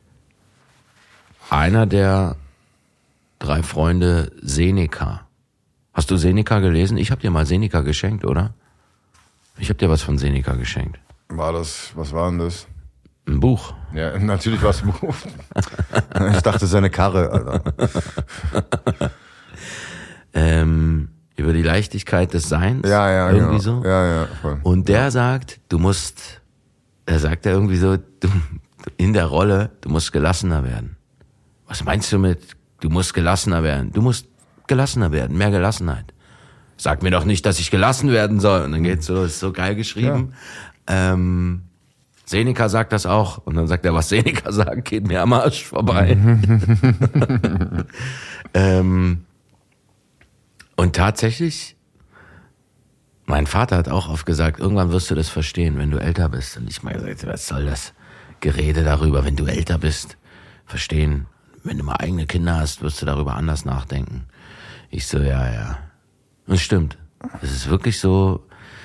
S2: einer der drei Freunde Seneca. Hast du Seneca gelesen? Ich habe dir mal Seneca geschenkt, oder? Ich habe dir was von Seneca geschenkt.
S3: War das, was war denn das?
S2: Ein Buch.
S3: Ja, natürlich war es ein Buch. Ich dachte, seine Karre, Alter.
S2: ähm, über die Leichtigkeit des Seins.
S3: Ja, ja,
S2: irgendwie
S3: genau.
S2: so.
S3: Ja, ja, voll.
S2: Und der sagt, du musst, er sagt ja irgendwie so, du, in der Rolle, du musst gelassener werden. Was meinst du mit, du musst gelassener werden? Du musst gelassener werden, mehr Gelassenheit. Sag mir doch nicht, dass ich gelassen werden soll. Und dann geht's so, ist so geil geschrieben. Ja. Ähm, Seneca sagt das auch. Und dann sagt er, was Seneca sagt, geht mir am Arsch vorbei. ähm, und tatsächlich, mein Vater hat auch oft gesagt, irgendwann wirst du das verstehen, wenn du älter bist. Und ich mal gesagt, was soll das Gerede darüber, wenn du älter bist, verstehen. Wenn du mal eigene Kinder hast, wirst du darüber anders nachdenken. Ich so, ja, ja. Und es stimmt. Es ist wirklich so.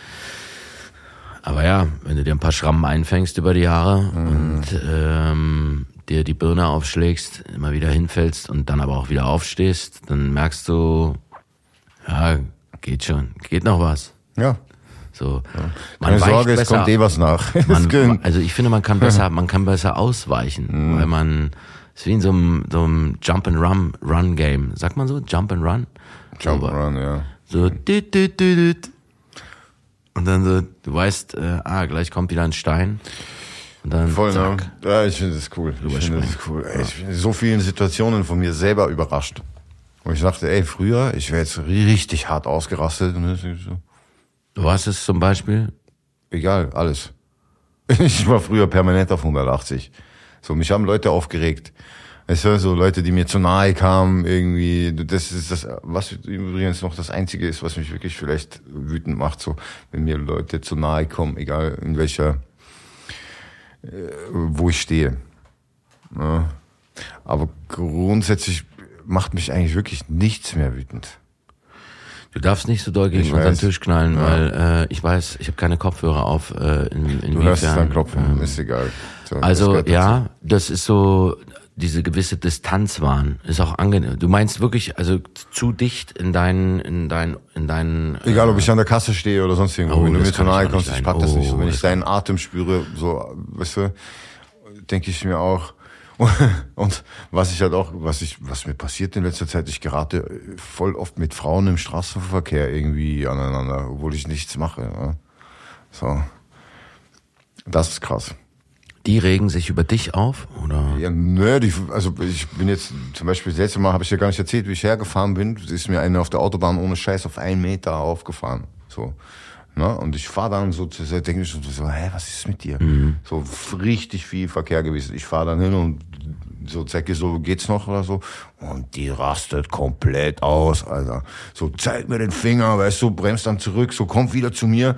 S2: Aber ja, wenn du dir ein paar Schrammen einfängst über die Jahre mhm. und ähm, dir die Birne aufschlägst, immer wieder hinfällst und dann aber auch wieder aufstehst, dann merkst du, ja, geht schon, geht noch was.
S3: Ja.
S2: So,
S3: ja. Keine Sorge, besser, es kommt eh was nach.
S2: Man, also ich finde, man kann besser, man kann besser ausweichen, mhm. weil man, es ist wie in so einem, so einem Jump and Run, Run Game. Sagt man so? Jump and Run?
S3: Jump
S2: so,
S3: and Run, ja.
S2: So, düt, düt, düt, düt. Und dann so, du weißt, äh, ah, gleich kommt wieder ein Stein. Und dann
S3: voll,
S2: zack,
S3: ne? Ja, ich finde das cool. Ich finde das cool. Ey, ich bin in so vielen Situationen von mir selber überrascht. Und ich dachte, ey, früher, ich wäre jetzt richtig hart ausgerastet. Und so.
S2: Was ist zum Beispiel?
S3: Egal, alles. Ich war früher permanent auf hundertachtzig. So, mich haben Leute aufgeregt. Es waren so Leute, die mir zu nahe kamen, irgendwie. Das ist das, was übrigens noch das Einzige ist, was mich wirklich vielleicht wütend macht, so, wenn mir Leute zu nahe kommen, egal in welcher, äh, wo ich stehe. Ja. Aber grundsätzlich macht mich eigentlich wirklich nichts mehr wütend.
S2: Du darfst nicht so doll gegen
S3: Ich
S2: unseren
S3: weiß.
S2: Tisch knallen,
S3: Ja.
S2: weil äh, ich weiß, ich habe keine Kopfhörer auf. Äh, in, inwiefern,
S3: Du hörst es dann klopfen,
S2: ähm,
S3: ist egal. So,
S2: Also
S3: das
S2: ja, das ist so, diese gewisse Distanzwahn ist auch angenehm. Du meinst wirklich, also zu dicht in deinen, in deinen, in deinen.
S3: Egal, ob ich an der Kasse stehe oder sonst irgendwo.
S2: Oh,
S3: wenn du
S2: das
S3: mir zu
S2: kann ich
S3: nahe
S2: auch
S3: kommst,
S2: nicht
S3: ich pack das
S2: leiden.
S3: nicht so.
S2: Oh,
S3: Wenn ich
S2: das
S3: deinen Atem spüre, so, weißt du, denke ich mir auch. Und was ich halt auch, was ich, was mir passiert in letzter Zeit, ich gerate voll oft mit Frauen im Straßenverkehr irgendwie aneinander, obwohl ich nichts mache. Ja. So. Das ist krass.
S2: Die regen sich über dich auf, oder?
S3: Ja, nö, die, also ich bin jetzt, zum Beispiel das letzte Mal habe ich ja gar nicht erzählt, wie ich hergefahren bin. Ist mir eine auf der Autobahn ohne Scheiß auf einen Meter aufgefahren. So. Na, und ich fahre dann so, denke ich so, hä, was ist mit dir? Mhm. So richtig viel Verkehr gewesen. Ich fahre dann hin und so zecke so, geht's noch oder so? Und die rastet komplett aus, Alter. So, zeig mir den Finger, weißt du, bremst dann zurück, so, kommt wieder zu mir.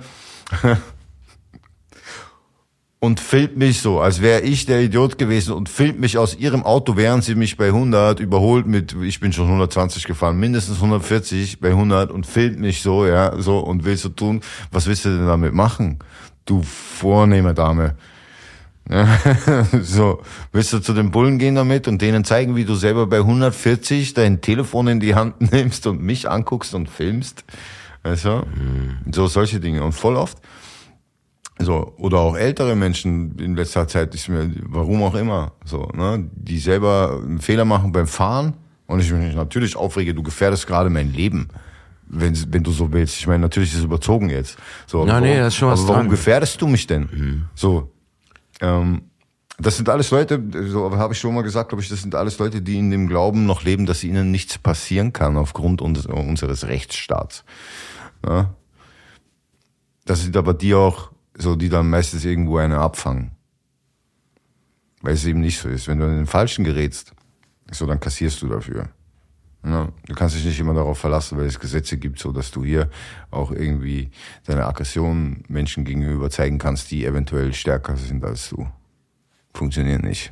S3: Und filmt mich so, als wäre ich der Idiot gewesen und filmt mich aus ihrem Auto, während sie mich bei hundert überholt mit, ich bin schon hundertzwanzig gefahren, mindestens hundertvierzig bei hundert und filmt mich so, ja, so und willst du tun, was willst du denn damit machen? Du vornehme Dame. Ja, so, willst du zu den Bullen gehen damit und denen zeigen, wie du selber bei hundertvierzig dein Telefon in die Hand nimmst und mich anguckst und filmst? Also, mhm. so solche Dinge und voll oft. So, oder auch ältere Menschen in letzter Zeit, ist mir, warum auch immer, so, ne, die selber einen Fehler machen beim Fahren und ich mich natürlich aufrege, du gefährdest gerade mein Leben, wenn, wenn du so willst. Ich meine, natürlich ist es überzogen jetzt. So,
S2: Na,
S3: warum,
S2: nee, das ist schon was
S3: aber warum
S2: dran.
S3: gefährdest du mich denn?
S2: Mhm.
S3: So, ähm, das sind alles Leute, so habe ich schon mal gesagt, glaube ich, das sind alles Leute, die in dem Glauben noch leben, dass ihnen nichts passieren kann aufgrund unseres, unseres Rechtsstaats. Ja? Das sind aber die auch, so, die dann meistens irgendwo eine abfangen. Weil es eben nicht so ist. Wenn du in den Falschen gerätst, so, dann kassierst du dafür. Ja, du kannst dich nicht immer darauf verlassen, weil es Gesetze gibt, so dass du hier auch irgendwie deine Aggression Menschen gegenüber zeigen kannst, die eventuell stärker sind als du. Funktioniert nicht.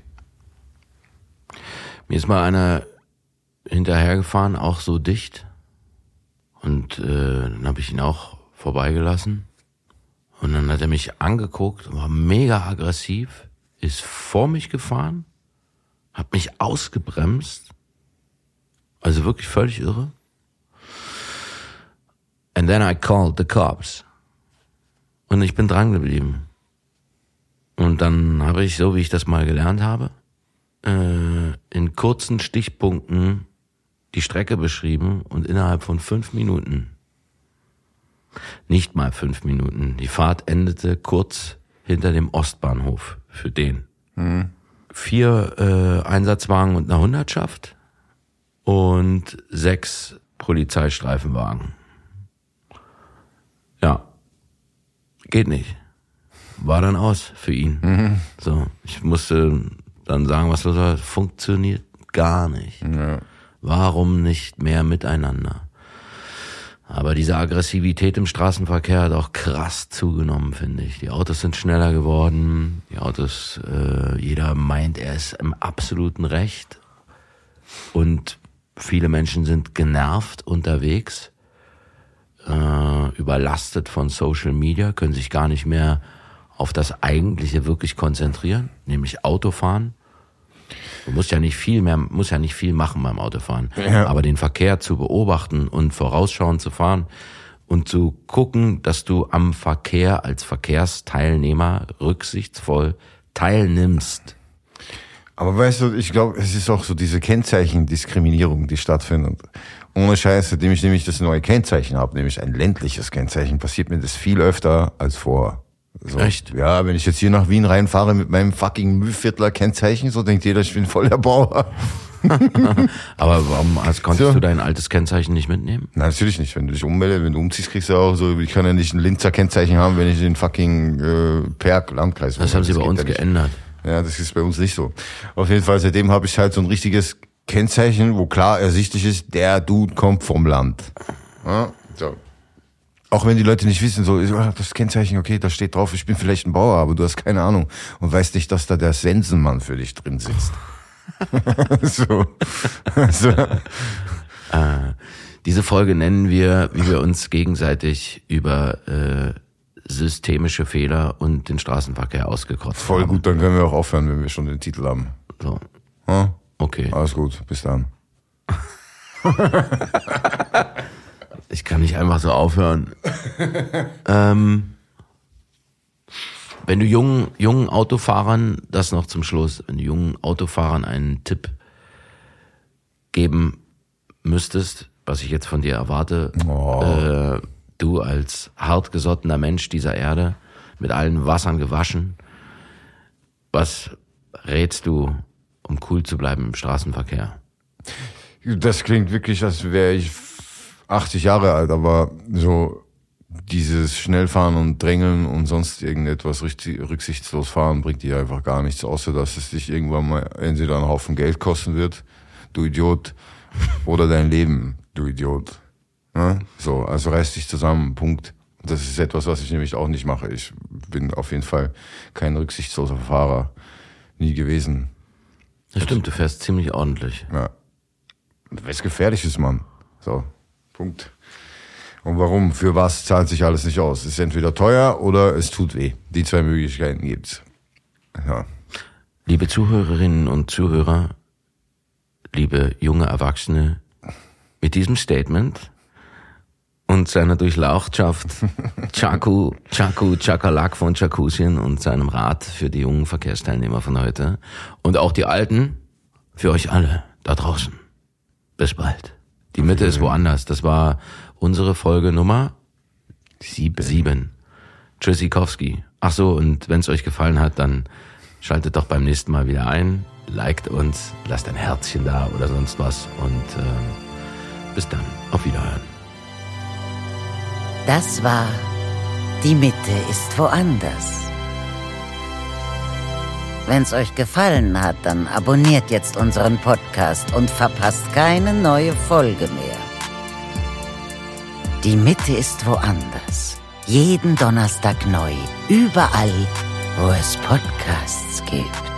S2: Mir ist mal einer hinterhergefahren, auch so dicht. Und äh, dann habe ich ihn auch vorbeigelassen. Und dann hat er mich angeguckt, war mega aggressiv, ist vor mich gefahren, hat mich ausgebremst, also wirklich völlig irre. And then I called the cops. Und ich bin dran geblieben. Und dann habe ich, so wie ich das mal gelernt habe, äh, in kurzen Stichpunkten die Strecke beschrieben und innerhalb von fünf Minuten Nicht mal fünf Minuten. Die Fahrt endete kurz hinter dem Ostbahnhof für den. Mhm. Vier äh, Einsatzwagen und eine Hundertschaft und sechs Polizeistreifenwagen. Ja, geht nicht. war dann aus für ihn. Mhm. So, ich musste dann sagen, was los war, funktioniert gar nicht. Ja. Warum nicht mehr miteinander? Aber diese Aggressivität im Straßenverkehr hat auch krass zugenommen, finde ich. Die Autos sind schneller geworden. Die Autos, äh, jeder meint, er ist im absoluten Recht. Und viele Menschen sind genervt unterwegs, äh, überlastet von Social Media, können sich gar nicht mehr auf das Eigentliche wirklich konzentrieren, nämlich Autofahren. Du musst ja nicht viel mehr, musst ja nicht viel machen beim Autofahren. Ja. Aber den Verkehr zu beobachten und vorausschauend zu fahren und zu gucken, dass du am Verkehr als Verkehrsteilnehmer rücksichtsvoll teilnimmst.
S3: Aber weißt du, ich glaube, es ist auch so diese Kennzeichendiskriminierung, die stattfindet. Ohne Scheiß, seitdem ich nämlich das neue Kennzeichen habe, nämlich ein ländliches Kennzeichen, passiert mir das viel öfter als vorher. So. Echt? Ja, wenn ich jetzt hier nach Wien reinfahre mit meinem fucking Mühlviertler Kennzeichen, so denkt jeder, ich bin voll der Bauer.
S2: Aber warum also konntest so. du dein altes Kennzeichen nicht mitnehmen?
S3: Nein, natürlich nicht. Wenn du dich ummeldest, wenn du umziehst, kriegst du auch so, ich kann ja nicht ein Linzer Kennzeichen haben, wenn ich den fucking äh, Perg Landkreis
S2: Das haben sie das bei uns ja geändert.
S3: Ja, das ist bei uns nicht so. Auf jeden Fall, seitdem habe ich halt so ein richtiges Kennzeichen, wo klar ersichtlich ist, der Dude kommt vom Land. Ja, so. Auch wenn die Leute nicht wissen, so, das Kennzeichen, okay, da steht drauf, ich bin vielleicht ein Bauer, aber du hast keine Ahnung und weißt nicht, dass da der Sensenmann für dich drin sitzt. so. so.
S2: Äh, diese Folge nennen wir, wie wir uns gegenseitig über äh, systemische Fehler und den Straßenverkehr ausgekotzt
S3: Voll
S2: haben.
S3: gut, dann können wir auch aufhören, wenn wir schon den Titel haben.
S2: So.
S3: Hm?
S2: Okay.
S3: Alles gut, bis dann.
S2: Ich kann nicht einfach so aufhören. ähm, wenn du jungen, jungen Autofahrern, das noch zum Schluss, wenn du jungen Autofahrern einen Tipp geben müsstest, was ich jetzt von dir erwarte, oh. äh, du als hartgesottener Mensch dieser Erde, mit allen Wassern gewaschen, was rätst du, um cool zu bleiben im Straßenverkehr?
S3: Das klingt wirklich, als wäre ich achtzig Jahre alt, aber so dieses Schnellfahren und Drängeln und sonst irgendetwas rücksichtslos fahren bringt dir einfach gar nichts, außer dass es dich irgendwann mal entweder einen Haufen Geld kosten wird, du Idiot, oder dein Leben, du Idiot. Ja? So, also reiß dich zusammen, Punkt. Das ist etwas, was ich nämlich auch nicht mache. Ich bin auf jeden Fall kein rücksichtsloser Fahrer, nie gewesen.
S2: Das stimmt, du fährst ziemlich ordentlich.
S3: Ja. Weil es gefährlich ist, Mann. So. Punkt. Und warum? Für was zahlt sich alles nicht aus? Es ist entweder teuer oder es tut weh. Die zwei Möglichkeiten gibt's. Ja.
S2: Liebe Zuhörerinnen und Zuhörer, liebe junge Erwachsene, mit diesem Statement und seiner Durchlauchtschaft Chaku, Chaku, Chakalak von Chakusien und seinem Rat für die jungen Verkehrsteilnehmer von heute und auch die Alten, für euch alle da draußen. Bis bald. Die Mitte ist woanders. Das war unsere Folge Nummer sieben. sieben. Tschüssikowski. Ach so, und wenn es euch gefallen hat, dann schaltet doch beim nächsten Mal wieder ein, liked uns, lasst ein Herzchen da oder sonst was und äh, bis dann. Auf Wiederhören.
S1: Das war Die Mitte ist woanders. Wenn's euch gefallen hat, dann abonniert jetzt unseren Podcast und verpasst keine neue Folge mehr. Die Mitte ist woanders. Jeden Donnerstag neu. Überall, wo es Podcasts gibt.